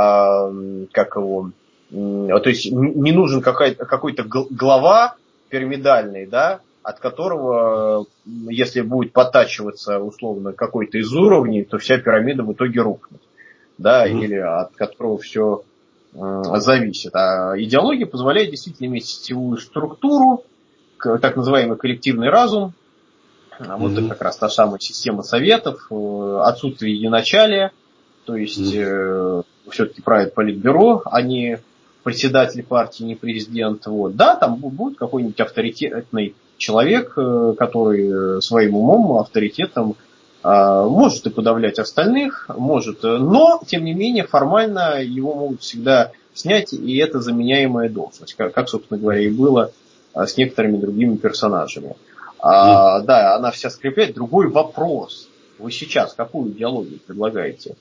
э, как его, э, то есть не нужен какой-то глава пирамидальный, да, от которого, если будет подтачиваться условно какой-то из уровней, то вся пирамида в итоге рухнет, да, mm-hmm. или от которого все э, зависит. А идеология позволяет действительно иметь сетевую структуру, так называемый коллективный разум. Вот mm-hmm. это как раз та самая система советов, отсутствие единоначалия, то есть mm-hmm. э, все-таки правит политбюро, а не председатель партии, не президент. Вот. Да, там будет какой-нибудь авторитетный человек, который своим умом, авторитетом э, может и подавлять остальных, может, но, тем не менее, формально его могут всегда снять, и это заменяемая должность, как, как собственно говоря, и было с некоторыми другими персонажами. А, да, она вся скрепляет. Другой вопрос. Вы сейчас какую идеологию предлагаете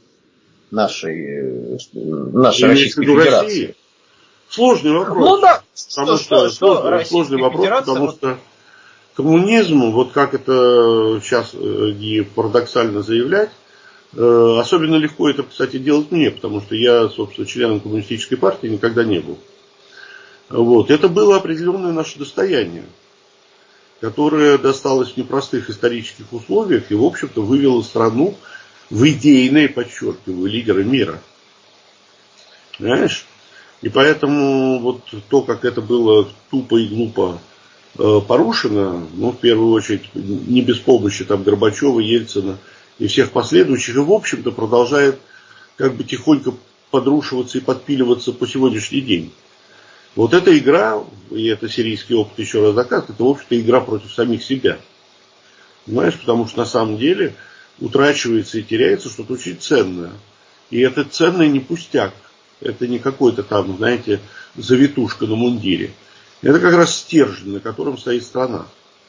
нашей, нашей Российской Федерации? России? Сложный вопрос. Ну да, потому что, что, что, сложный, сложный вопрос, потому вот... что коммунизм, вот как это сейчас не парадоксально заявлять, особенно легко это, кстати, делать мне, потому что я, собственно, членом коммунистической партии никогда не был. Вот. Это было определенное наше достояние, которая досталась в непростых исторических условиях и, в общем-то, вывела страну в идейные, подчеркиваю, лидеры мира. Понимаешь? И поэтому вот то, как это было тупо и глупо э, порушено, ну, в первую очередь, не без помощи там Горбачева, Ельцина и всех последующих, и, в общем-то, продолжает как бы тихонько подрушиваться и подпиливаться по сегодняшний день. Вот эта игра, и это сирийский опыт еще раз доказывает, это, в общем-то, игра против самих себя. Понимаешь, потому что на самом деле утрачивается и теряется что-то очень ценное. И это ценное не пустяк. Это не какой-то там, знаете, завитушка на мундире. Это как раз стержень, на котором стоит страна.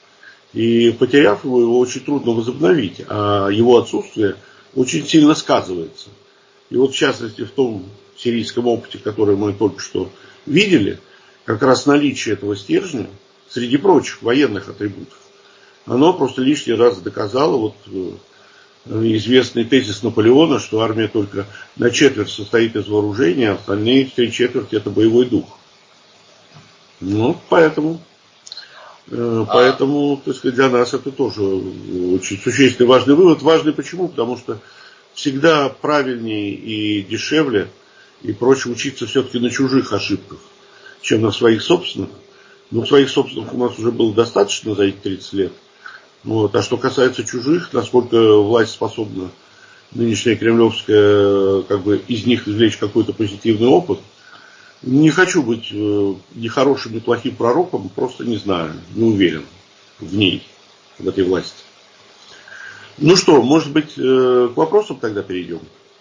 И потеряв его, его очень трудно возобновить. А его отсутствие очень сильно сказывается. И вот в частности в том сирийском опыте, который мы только что видели, как раз наличие этого стержня, среди прочих военных атрибутов, оно просто лишний раз доказало вот известный тезис Наполеона, что армия только на четверть состоит из вооружения, а остальные три четверти это боевой дух. Ну, поэтому Поэтому, так сказать, для нас это тоже очень существенный важный вывод. Важный почему? Потому что всегда правильнее и дешевле и проще учиться все-таки на чужих ошибках, чем на своих собственных. Но своих собственных у нас уже было достаточно за эти тридцать лет. Вот. А что касается чужих, насколько власть способна, нынешняя кремлевская, как бы из них извлечь какой-то позитивный опыт, не хочу быть э, ни хорошим, ни плохим пророком, просто не знаю, не уверен в ней, в этой власти. Ну что, может быть, э, к вопросам тогда перейдем?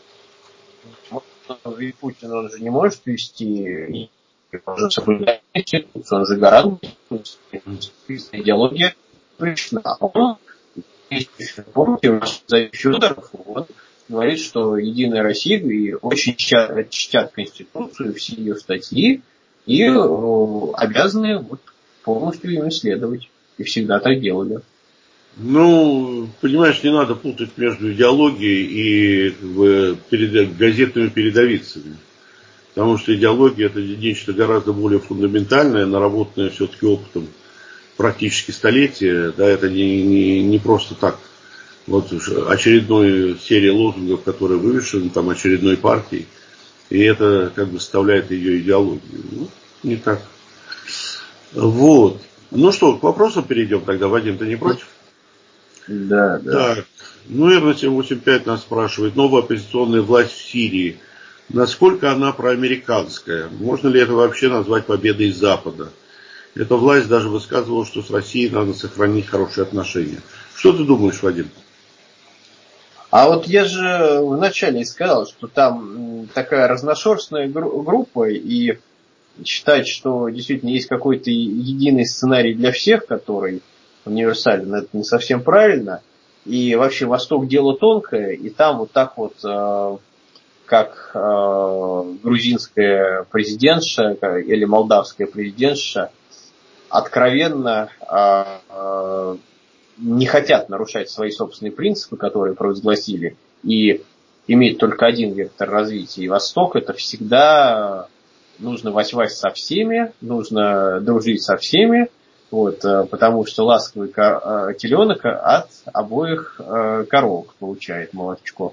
И Путин, он же не может вести, он же соблюдает конституцию, он же гарант, идеология пришла. Он, помните, у нас Федоров, он говорит, что Единая Россия и очень чтят, чтят Конституцию, все ее статьи, и о, обязаны вот, полностью им следовать. И всегда так делали. Ну, понимаешь, не надо путать между идеологией и как бы, перед, газетными передовицами. Потому что идеология это нечто гораздо более фундаментальное, наработанное все-таки опытом практически столетия. Да, это не, не, не просто так. Вот очередная серия лозунгов, которая вывешена там очередной партией. И это как бы составляет ее идеологию. Ну, не так. Вот. Ну что, к вопросам перейдем тогда. Вадим, ты не против? Да, да. Так, ну, Р семь восемь пять нас спрашивает, новая оппозиционная власть в Сирии, насколько она проамериканская? Можно ли это вообще назвать победой Запада? Эта власть даже высказывала, что с Россией надо сохранить хорошие отношения. Что ты думаешь, Вадим? А вот я же вначале сказал, что там такая разношерстная группа, и считать, что действительно есть какой-то единый сценарий для всех, который универсален, это не совсем правильно. И вообще Восток дело тонкое, и там вот так вот, э, как э, грузинская президентша или молдавская президентша откровенно э, э, не хотят нарушать свои собственные принципы, которые провозгласили, и иметь только один вектор развития. И Восток это всегда нужно вась-вась со всеми, нужно дружить со всеми, вот, потому что ласковый теленок от обоих коровок получает молочко.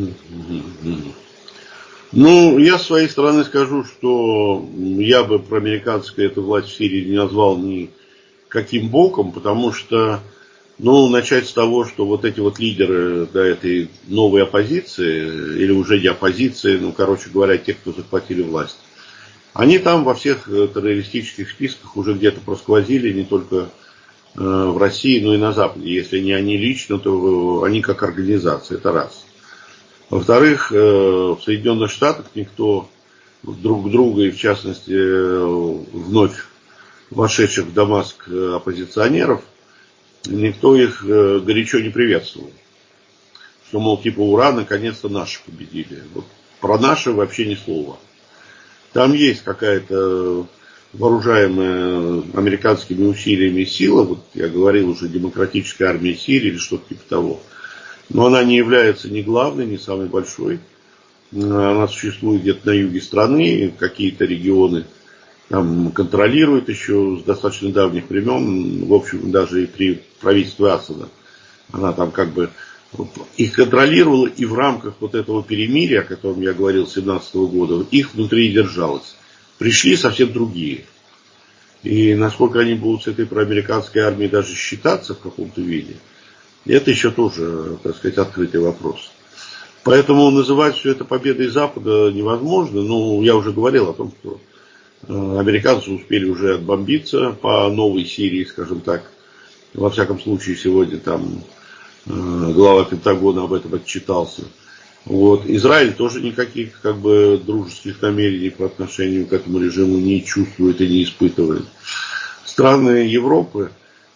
Ну, я с своей стороны скажу, что я бы про американскую эту власть в Сирии не назвал никаким боком, потому что, ну, начать с того, что вот эти вот лидеры да, этой новой оппозиции, или уже не оппозиции, ну, короче говоря, те, кто захватили власть, они там во всех террористических списках уже где-то просквозили, не только э, в России, но и на Западе. Если не они лично, то они как организация, это раз. Во-вторых, э, в Соединенных Штатах никто друг друга, и в частности э, вновь вошедших в Дамаск оппозиционеров, никто их э, горячо не приветствовал. Что, мол, типа, ура, наконец-то наши победили. Вот про наши вообще ни слова. Там есть какая-то вооружаемая американскими усилиями сила, вот я говорил уже, демократическая армия Сирии или что-то типа того. Но она не является ни главной, ни самой большой. Она существует где-то на юге страны, какие-то регионы там контролирует еще с достаточно давних времен, в общем, даже и при правительстве Асада. Она там как бы их контролировала, и в рамках вот этого перемирия, о котором я говорил, семнадцатого года, их внутри держалось. Пришли совсем другие. И насколько они будут с этой проамериканской армией даже считаться в каком-то виде, это еще тоже, так сказать, открытый вопрос. Поэтому называть все это победой Запада невозможно. Ну, я уже говорил о том, что американцы успели уже отбомбиться по новой Сирии, скажем так. Во всяком случае, сегодня там глава Пентагона об этом отчитался. Вот. Израиль тоже никаких как бы дружеских намерений по отношению к этому режиму не чувствует и не испытывает. Страны Европы,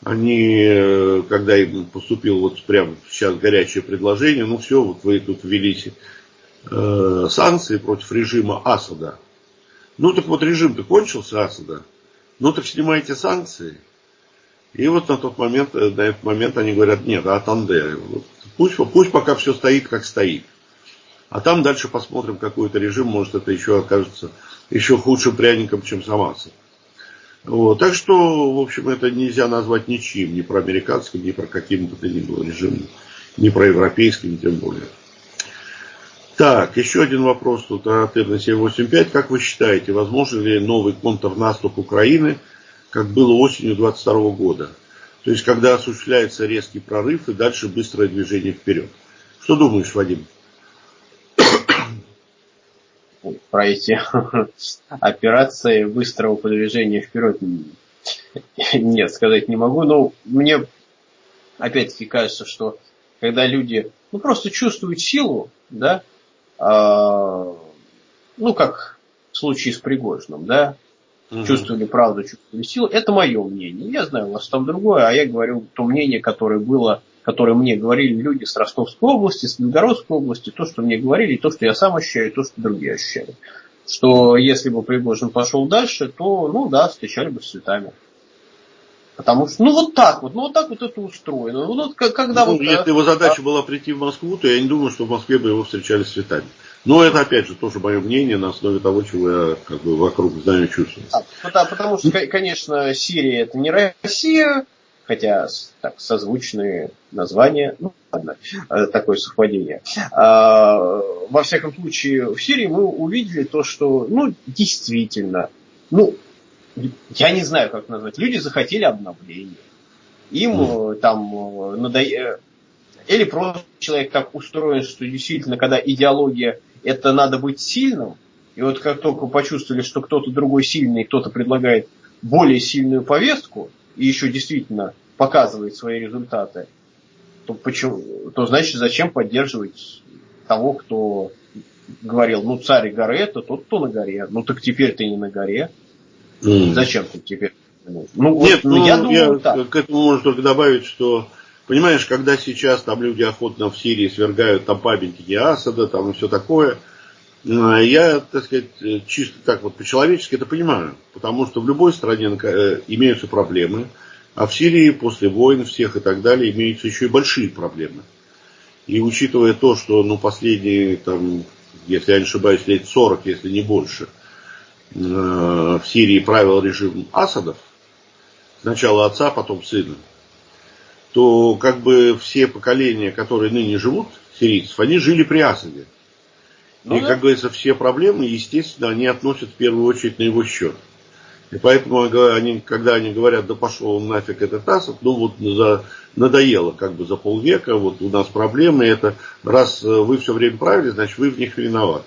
они, когда им поступило вот прямо сейчас горячее предложение, ну все, вот вы тут ввели э, санкции против режима Асада. Ну так вот режим-то кончился Асада, ну так снимайте санкции. И вот на тот момент, на этот момент они говорят, нет, атанде, вот, пусть, пусть пока все стоит, как стоит. А там дальше посмотрим, какой это режим, может это еще окажется еще худшим пряником, чем сам Асад. Вот. Так что, в общем, это нельзя назвать ничем, ни проамериканским, ни про каким бы то ни было режимом, ни проевропейским, тем более. Так, еще один вопрос тут от Р семь восемь пять. Как вы считаете, возможен ли новый контрнаступ Украины, как было осенью двадцать второго года? То есть, когда осуществляется резкий прорыв и дальше быстрое движение вперед. Что думаешь, Вадим? Про эти операции быстрого продвижения вперед нет, сказать не могу. Но мне опять-таки кажется, что когда люди ну, просто чувствуют силу, да, э, ну как в случае с Пригожиным, да, угу. Чувствовали правду, чувствовали силу, это мое мнение. Я знаю, у вас там другое, а я говорю то мнение, которое было, которое мне говорили люди с Ростовской области, с Белгородской области, то, что мне говорили, и то, что я сам ощущаю, и то, что другие ощущали. Что если бы Пригожин пошел дальше, то, ну да, встречали бы с цветами. Потому что, ну вот так вот, ну вот так вот это устроено. Ну, вот, когда ну, вот, если его задача а... была прийти в Москву, то я не думаю, что в Москве бы его встречали с цветами. Но это, опять же, тоже мое мнение на основе того, чего я как бы вокруг знаю и чувствую. А, потому, потому что, конечно, Сирия это не Россия, хотя так, созвучные названия, ну ладно, такое совпадение. А, во всяком случае, в Сирии мы увидели то, что, ну, действительно, ну, я не знаю, как назвать, люди захотели обновления. Им mm. там надоело, или просто человек так устроен, что действительно, когда идеология, это надо быть сильным, и вот как только почувствовали, что кто-то другой сильный, кто-то предлагает более сильную повестку, и еще действительно показывает свои результаты, то, почему, то значит, зачем поддерживать того, кто говорил, ну, царь и горы, это тот, кто на горе. Ну, так теперь ты не на горе. Mm. Зачем ты теперь? Ну, Нет, вот, ну, я думаю, я так. К этому можно только добавить, что, понимаешь, когда сейчас там люди охотно в Сирии свергают там памятники Асада, там и все такое, я, так сказать, чисто так вот по-человечески это понимаю. Потому что в любой стране имеются проблемы, а в Сирии после войн всех и так далее имеются еще и большие проблемы. И учитывая то, что ну, последние, там, если я не ошибаюсь, лет сорок, если не больше, в Сирии правил режим Асадов, сначала отца, потом сына, то как бы все поколения, которые ныне живут, сирийцев, они жили при Асаде. Ну, и, да. Как говорится, все проблемы, естественно, они относят в первую очередь на его счет. И поэтому, они, когда они говорят, да пошел нафиг этот Асад, ну вот за, надоело как бы за полвека, вот у нас проблемы, это раз вы все время правили, значит вы в них виноваты.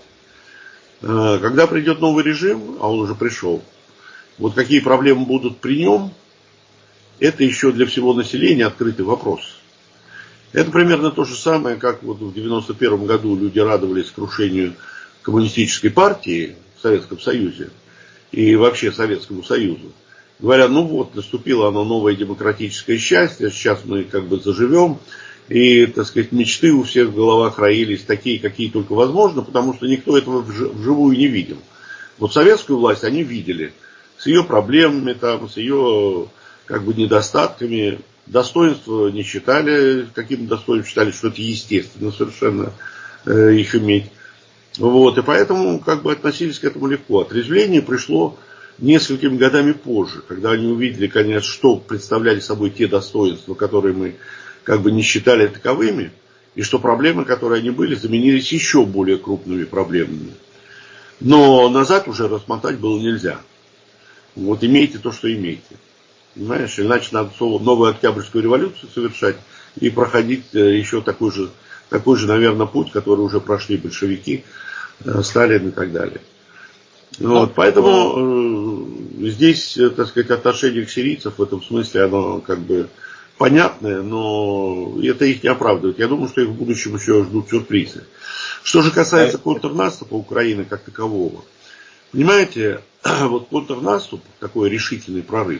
Когда придет новый режим, а он уже пришел, вот какие проблемы будут при нем, это еще для всего населения открытый вопрос. Это примерно то же самое, как вот в девяносто первом году люди радовались крушению коммунистической партии в Советском Союзе и вообще Советскому Союзу. Говоря, ну вот, наступило оно новое демократическое счастье, сейчас мы как бы заживем. И, так сказать, мечты у всех в головах роились такие, какие только возможно, потому что никто этого вживую не видел. Вот советскую власть они видели с ее проблемами, там, с ее как бы недостатками. Достоинства не считали, каким достоинством считали, что это естественно совершенно э, их иметь. Вот, и поэтому как бы относились к этому легко. Отрезвление пришло несколькими годами позже, когда они увидели, конечно, что представляли собой те достоинства, которые мы как бы не считали таковыми, и что проблемы, которые они были, заменились еще более крупными проблемами. Но назад уже рассмотать было нельзя. Вот имейте то, что имеете. Понимаешь, иначе надо новую Октябрьскую революцию совершать и проходить еще такой же, такой же, наверное, путь, который уже прошли большевики, Сталин и так далее. Вот, поэтому э, здесь, так сказать, отношение к сирийцам в этом смысле, оно как бы понятное, но это их не оправдывает. Я думаю, что их в будущем еще ждут сюрпризы. Что же касается контрнаступа Украины как такового, понимаете, вот контрнаступ, такой решительный прорыв,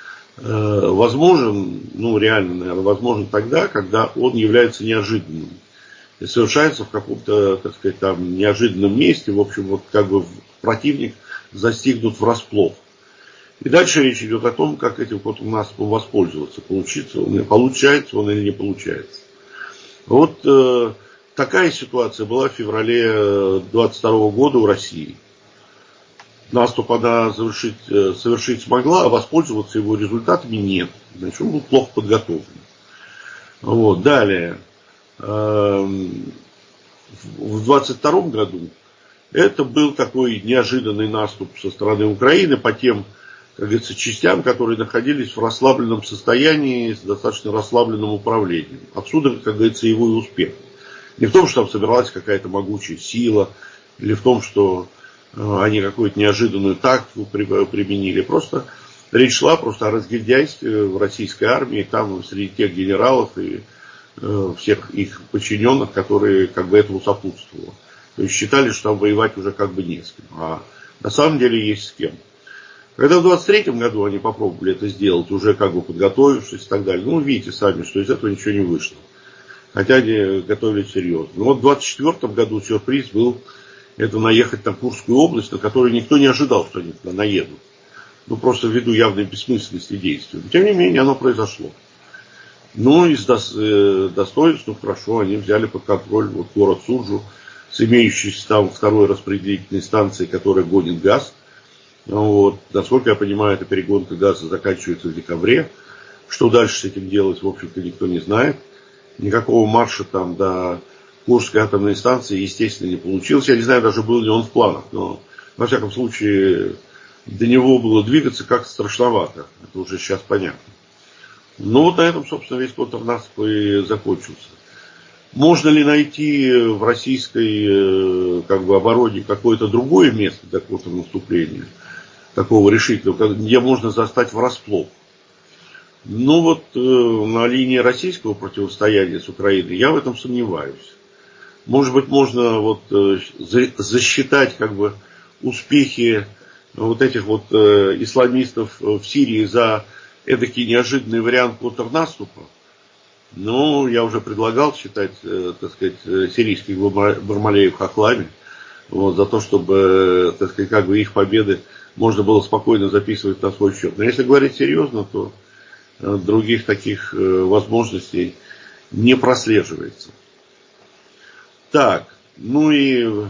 возможен, ну реально, наверное, возможен тогда, когда он является неожиданным. И совершается в каком-то, так сказать, там неожиданном месте, в общем, вот как бы противник застигнут врасплох. И дальше речь идет о том, как этим контрнаступом воспользоваться. Получится он, получается он или не получается. Вот э, такая ситуация была в феврале двадцать второго года у России. наступ она завершить, совершить смогла, а воспользоваться его результатами нет. Значит, он был плохо подготовлен. Вот. Далее. В двадцать втором году это был такой неожиданный наступ со стороны Украины по тем, как говорится, частям, которые находились в расслабленном состоянии, с достаточно расслабленным управлением. Отсюда, как говорится, его и успех. Не в том, что там собиралась какая-то могучая сила, или в том, что они какую-то неожиданную тактику применили. Просто речь шла просто о разгильдяйстве в российской армии, там среди тех генералов и э, всех их подчиненных, которые как бы этому сопутствовали. То есть считали, что там воевать уже как бы не с кем. А на самом деле есть с кем. Когда в двадцать третьем году они попробовали это сделать, уже как бы подготовившись и так далее, ну, видите сами, что из этого ничего не вышло. Хотя они готовились серьезно. Но вот в двадцать четвёртом году сюрприз был это наехать на Курскую область, на которую никто не ожидал, что они туда наедут. Ну, просто ввиду явной бессмысленности действий. Но, тем не менее, оно произошло. Ну, из достоинств, ну, хорошо, они взяли под контроль вот город Суджу, с имеющейся там второй распределительной станцией, которая гонит газ. Вот. Насколько я понимаю, эта перегонка газа заканчивается в декабре. Что дальше с этим делать, в общем-то, никто не знает. Никакого марша там до Курской атомной станции, естественно, не получилось. Я не знаю, даже был ли он в планах, но, во всяком случае, до него было двигаться как-то страшновато. Это уже сейчас понятно. Ну, вот на этом, собственно, весь контрнаступ и закончился. Можно ли найти в российской как бы, обороне какое-то другое место для контрнаступления, такого решительного, где можно застать врасплох? Ну, вот э, на линии российского противостояния с Украиной я в этом сомневаюсь. Может быть, можно вот, э, засчитать как бы, успехи вот этих вот э, исламистов в Сирии за эдакий неожиданный вариант контрнаступа. Но я уже предлагал считать, э, так сказать, сирийских Бармалеев хохлами, вот, за то, чтобы, так сказать, как бы их победы можно было спокойно записывать на свой счет. Но если говорить серьезно, то э, других таких э, возможностей не прослеживается. Так, ну и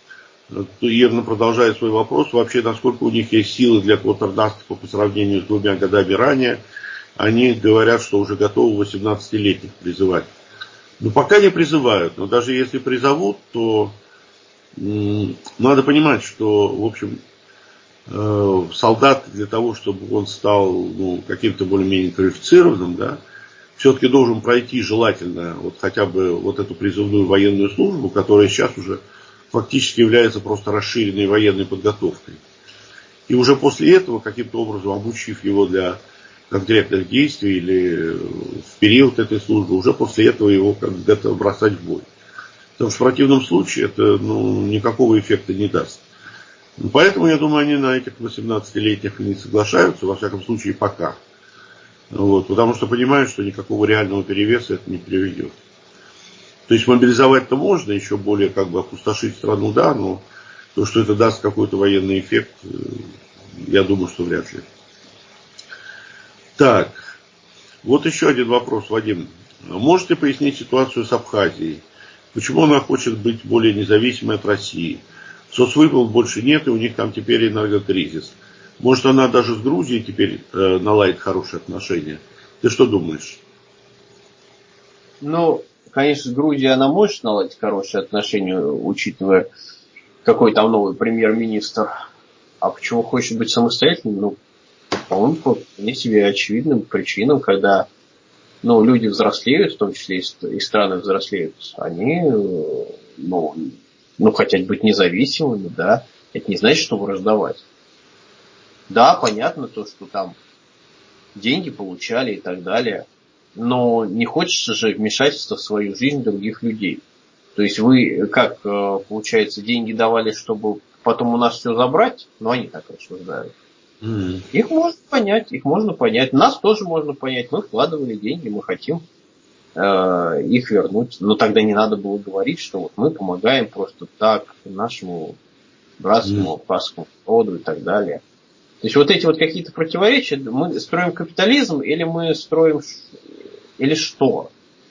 Евна продолжает свой вопрос. Вообще, насколько у них есть силы для контрнаступа по сравнению с двумя годами ранее. Они говорят, что уже готовы восемнадцатилетних призывать. Ну, пока не призывают. Но даже если призовут, то м- надо понимать, что, в общем, э- солдат для того, чтобы он стал ну, каким-то более-менее квалифицированным, да, все-таки должен пройти желательно вот хотя бы вот эту призывную военную службу, которая сейчас уже фактически является просто расширенной военной подготовкой. И уже после этого, каким-то образом обучив его для конкретных действий или в период этой службы, уже после этого его как-то бросать в бой. Потому что в противном случае это ну, никакого эффекта не даст. Поэтому, я думаю, они на этих восемнадцатилетних не соглашаются, во всяком случае, пока. Вот, потому что понимают, что никакого реального перевеса это не приведет. То есть мобилизовать-то можно, еще более как бы опустошить страну, да, но то, что это даст какой-то военный эффект, я думаю, что вряд ли. Так, вот еще один вопрос, Вадим. Можете пояснить ситуацию с Абхазией? Почему она хочет быть более независимой от России? Соцвыплат больше нет, и у них там теперь энергокризис. Может, она даже с Грузией теперь э, наладит хорошие отношения? Ты что думаешь? Ну, конечно, с Грузией она может наладить хорошие отношения, учитывая, какой там новый премьер-министр. А почему хочет быть самостоятельным? Ну, по-моему, по вполне себе очевидным причинам, когда ну, люди взрослеют, в том числе и страны взрослеют, они ну, ну, хотят быть независимыми, да. Это не значит, что враждовать. Да, понятно то, что там деньги получали и так далее, но не хочется же вмешательства в свою жизнь других людей. То есть вы, как, получается, деньги давали, чтобы потом у нас все забрать? Ну, они так рассуждают. Mm-hmm. Их можно понять, их можно понять. Нас тоже можно понять. Мы вкладывали деньги, мы хотим э, их вернуть. Но тогда не надо было говорить, что вот мы помогаем просто так нашему братскому, абхазскому народу и так далее. То есть вот эти вот какие-то противоречия, мы строим капитализм или мы строим, или что?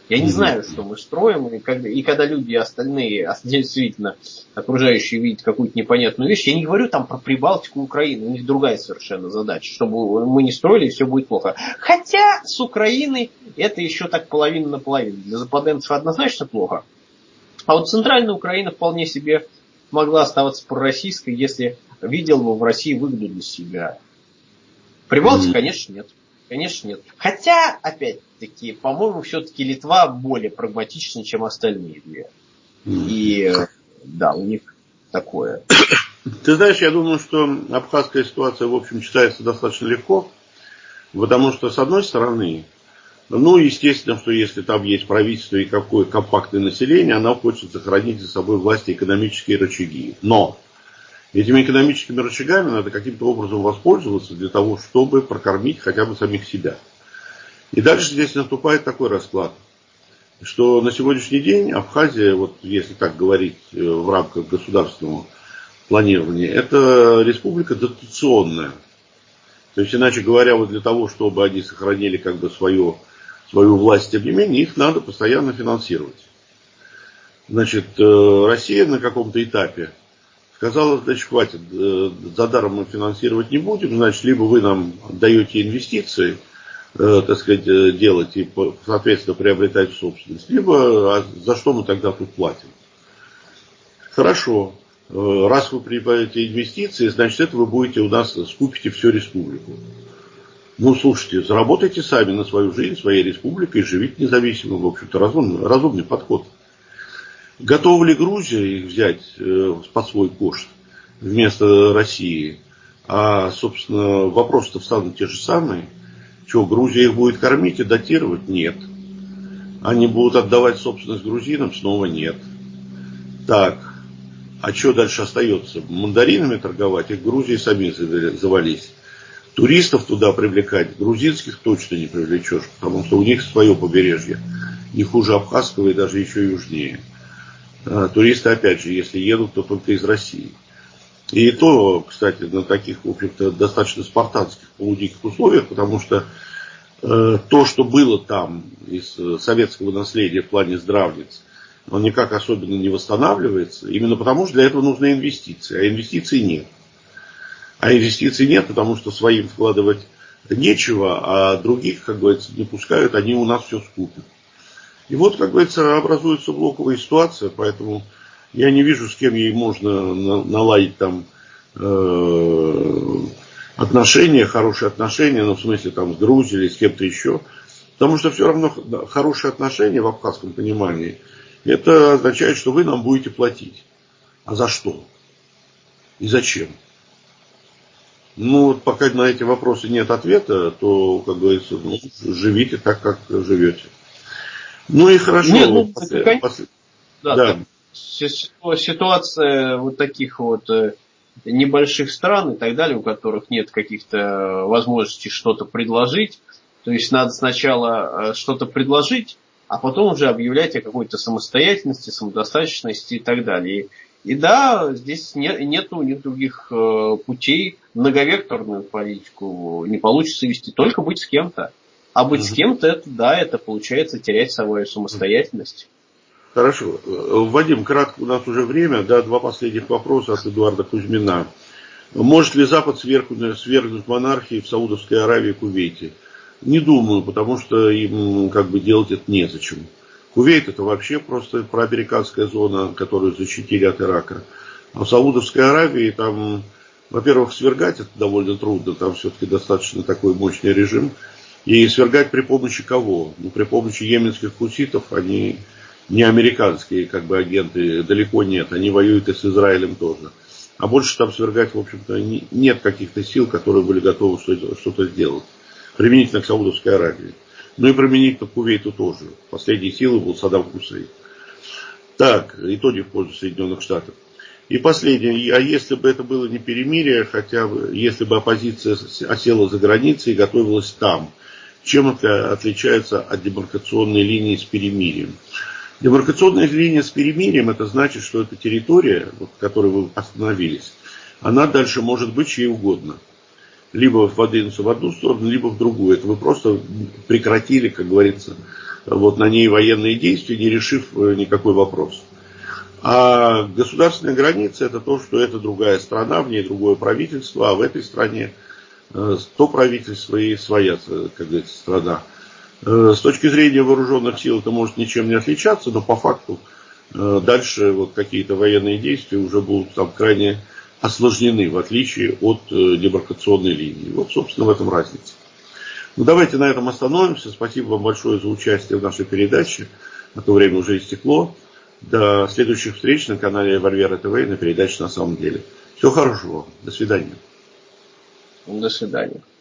Я не знаю, что мы строим, и когда, и когда люди остальные, действительно, окружающие видят какую-то непонятную вещь, я не говорю там про Прибалтику, Украину, у них другая совершенно задача, чтобы мы не строили, и все будет плохо. Хотя с Украиной это еще так половина на половину. Для западенцев однозначно плохо. А вот центральная Украина вполне себе могла оставаться пророссийской, если видел бы в России выгоду для себя. Прибалтика, конечно, нет. Конечно, нет. Хотя, опять-таки, по-моему, все-таки Литва более прагматична, чем остальные две. И, да, у них такое. Ты знаешь, я думаю, что абхазская ситуация, в общем, читается достаточно легко. Потому что, с одной стороны, ну, естественно, что если там есть правительство и какое компактное население, оно хочет сохранить за собой власти экономические рычаги. Но этими экономическими рычагами надо каким-то образом воспользоваться для того, чтобы прокормить хотя бы самих себя. И дальше здесь наступает такой расклад, что на сегодняшний день Абхазия, вот если так говорить в рамках государственного планирования, это республика дотационная. То есть, иначе говоря, вот для того, чтобы они сохранили как бы свое, свою власть, тем не менее, их надо постоянно финансировать. Значит, Россия на каком-то этапе сказала, значит, хватит, за даром мы финансировать не будем, значит, либо вы нам даете инвестиции, так сказать, делать и, соответственно, приобретать собственность, либо за что мы тогда тут платим. Хорошо, раз вы приобретаете инвестиции, значит, это вы будете у нас, скупите всю республику. Ну, слушайте, заработайте сами на свою жизнь, своей республикой, живите независимо, в общем-то, разумный, разумный подход. Готова ли Грузия их взять э, под свой кошт вместо России? А, собственно, вопросы-то встанут те же самые. Что, Грузия их будет кормить и датировать? Нет. Они будут отдавать собственность грузинам? Снова нет. Так, а что дальше остается? Мандаринами торговать? Их Грузии сами завались. Туристов туда привлекать? Грузинских точно не привлечешь, потому что у них свое побережье. Не хуже абхазского и даже еще южнее. Туристы, опять же, если едут, то только из России. И то, кстати, на таких, в общем-то, достаточно спартанских, полудиких условиях, потому что э, то, что было там из советского наследия в плане здравниц, оно никак особенно не восстанавливается, именно потому что для этого нужны инвестиции, а инвестиций нет. А инвестиций нет, потому что своим вкладывать нечего, а других, как говорится, не пускают, они у нас все скупят. И вот, как говорится, образуется блоковая ситуация, поэтому я не вижу, с кем ей можно наладить там э, отношения, хорошие отношения, ну, в смысле, там, с Грузией или с кем-то еще. Потому что все равно хорошие отношения в абхазском понимании, это означает, что вы нам будете платить. А за что? И зачем? Ну, вот пока на эти вопросы нет ответа, то, как говорится, ну, живите так, как живете. Ну и хорошо. Нет, ну, после, это, после... Да, да. Ситуация вот таких вот небольших стран и так далее, у которых нет каких-то возможностей что-то предложить. То есть надо сначала что-то предложить, а потом уже объявлять о какой-то самостоятельности, самодостаточности и так далее. И, и да, здесь нет, нет у них других путей. Многовекторную политику не получится вести, только быть с кем-то. А быть mm-hmm. с кем-то, это, да, это получается терять свою самостоятельность. Хорошо. Вадим, кратко, у нас уже время, да, два последних вопроса от Эдуарда Кузьмина. Может ли Запад свергнуть, свергнуть монархии в Саудовской Аравии и Кувейте? Не думаю, потому что им как бы делать это незачем. Кувейт это вообще просто проамериканская зона, которую защитили от Ирака. А в Саудовской Аравии там, во-первых, свергать это довольно трудно, там все-таки достаточно такой мощный режим. И свергать при помощи кого? Ну, при помощи йеменских хуситов, они не американские как бы агенты, далеко нет, они воюют и с Израилем тоже. А больше там свергать, в общем-то, нет каких-то сил, которые были готовы что-то сделать. Применительно к Саудовской Аравии. Ну и применительно к Кувейту тоже. Последней силой был Саддам Хусейн. Так, и то не в пользу Соединенных Штатов. И последнее, а если бы это было не перемирие, хотя бы, если бы оппозиция осела за границей и готовилась там, чем это отличается от демаркационной линии с перемирием? Демаркационная линия с перемирием, это значит, что эта территория, вот, в которой вы остановились, она дальше может быть чьей угодно. Либо подвинуться в одну сторону, либо в другую. Это вы просто прекратили, как говорится, вот, на ней военные действия, не решив никакой вопрос. А государственная граница — это то, что это другая страна, в ней другое правительство, а в этой стране то правительство и своя, как говорится, страна. С точки зрения вооруженных сил это может ничем не отличаться, но по факту дальше вот какие-то военные действия уже будут там крайне осложнены, в отличие от демаркационной линии. Вот, собственно, в этом разница. Ну, давайте на этом остановимся. Спасибо вам большое за участие в нашей передаче. А то время уже истекло. До следующих встреч на канале Вольвера ТВ и на передаче «На самом деле». Всего хорошего. До свидания. До свидания.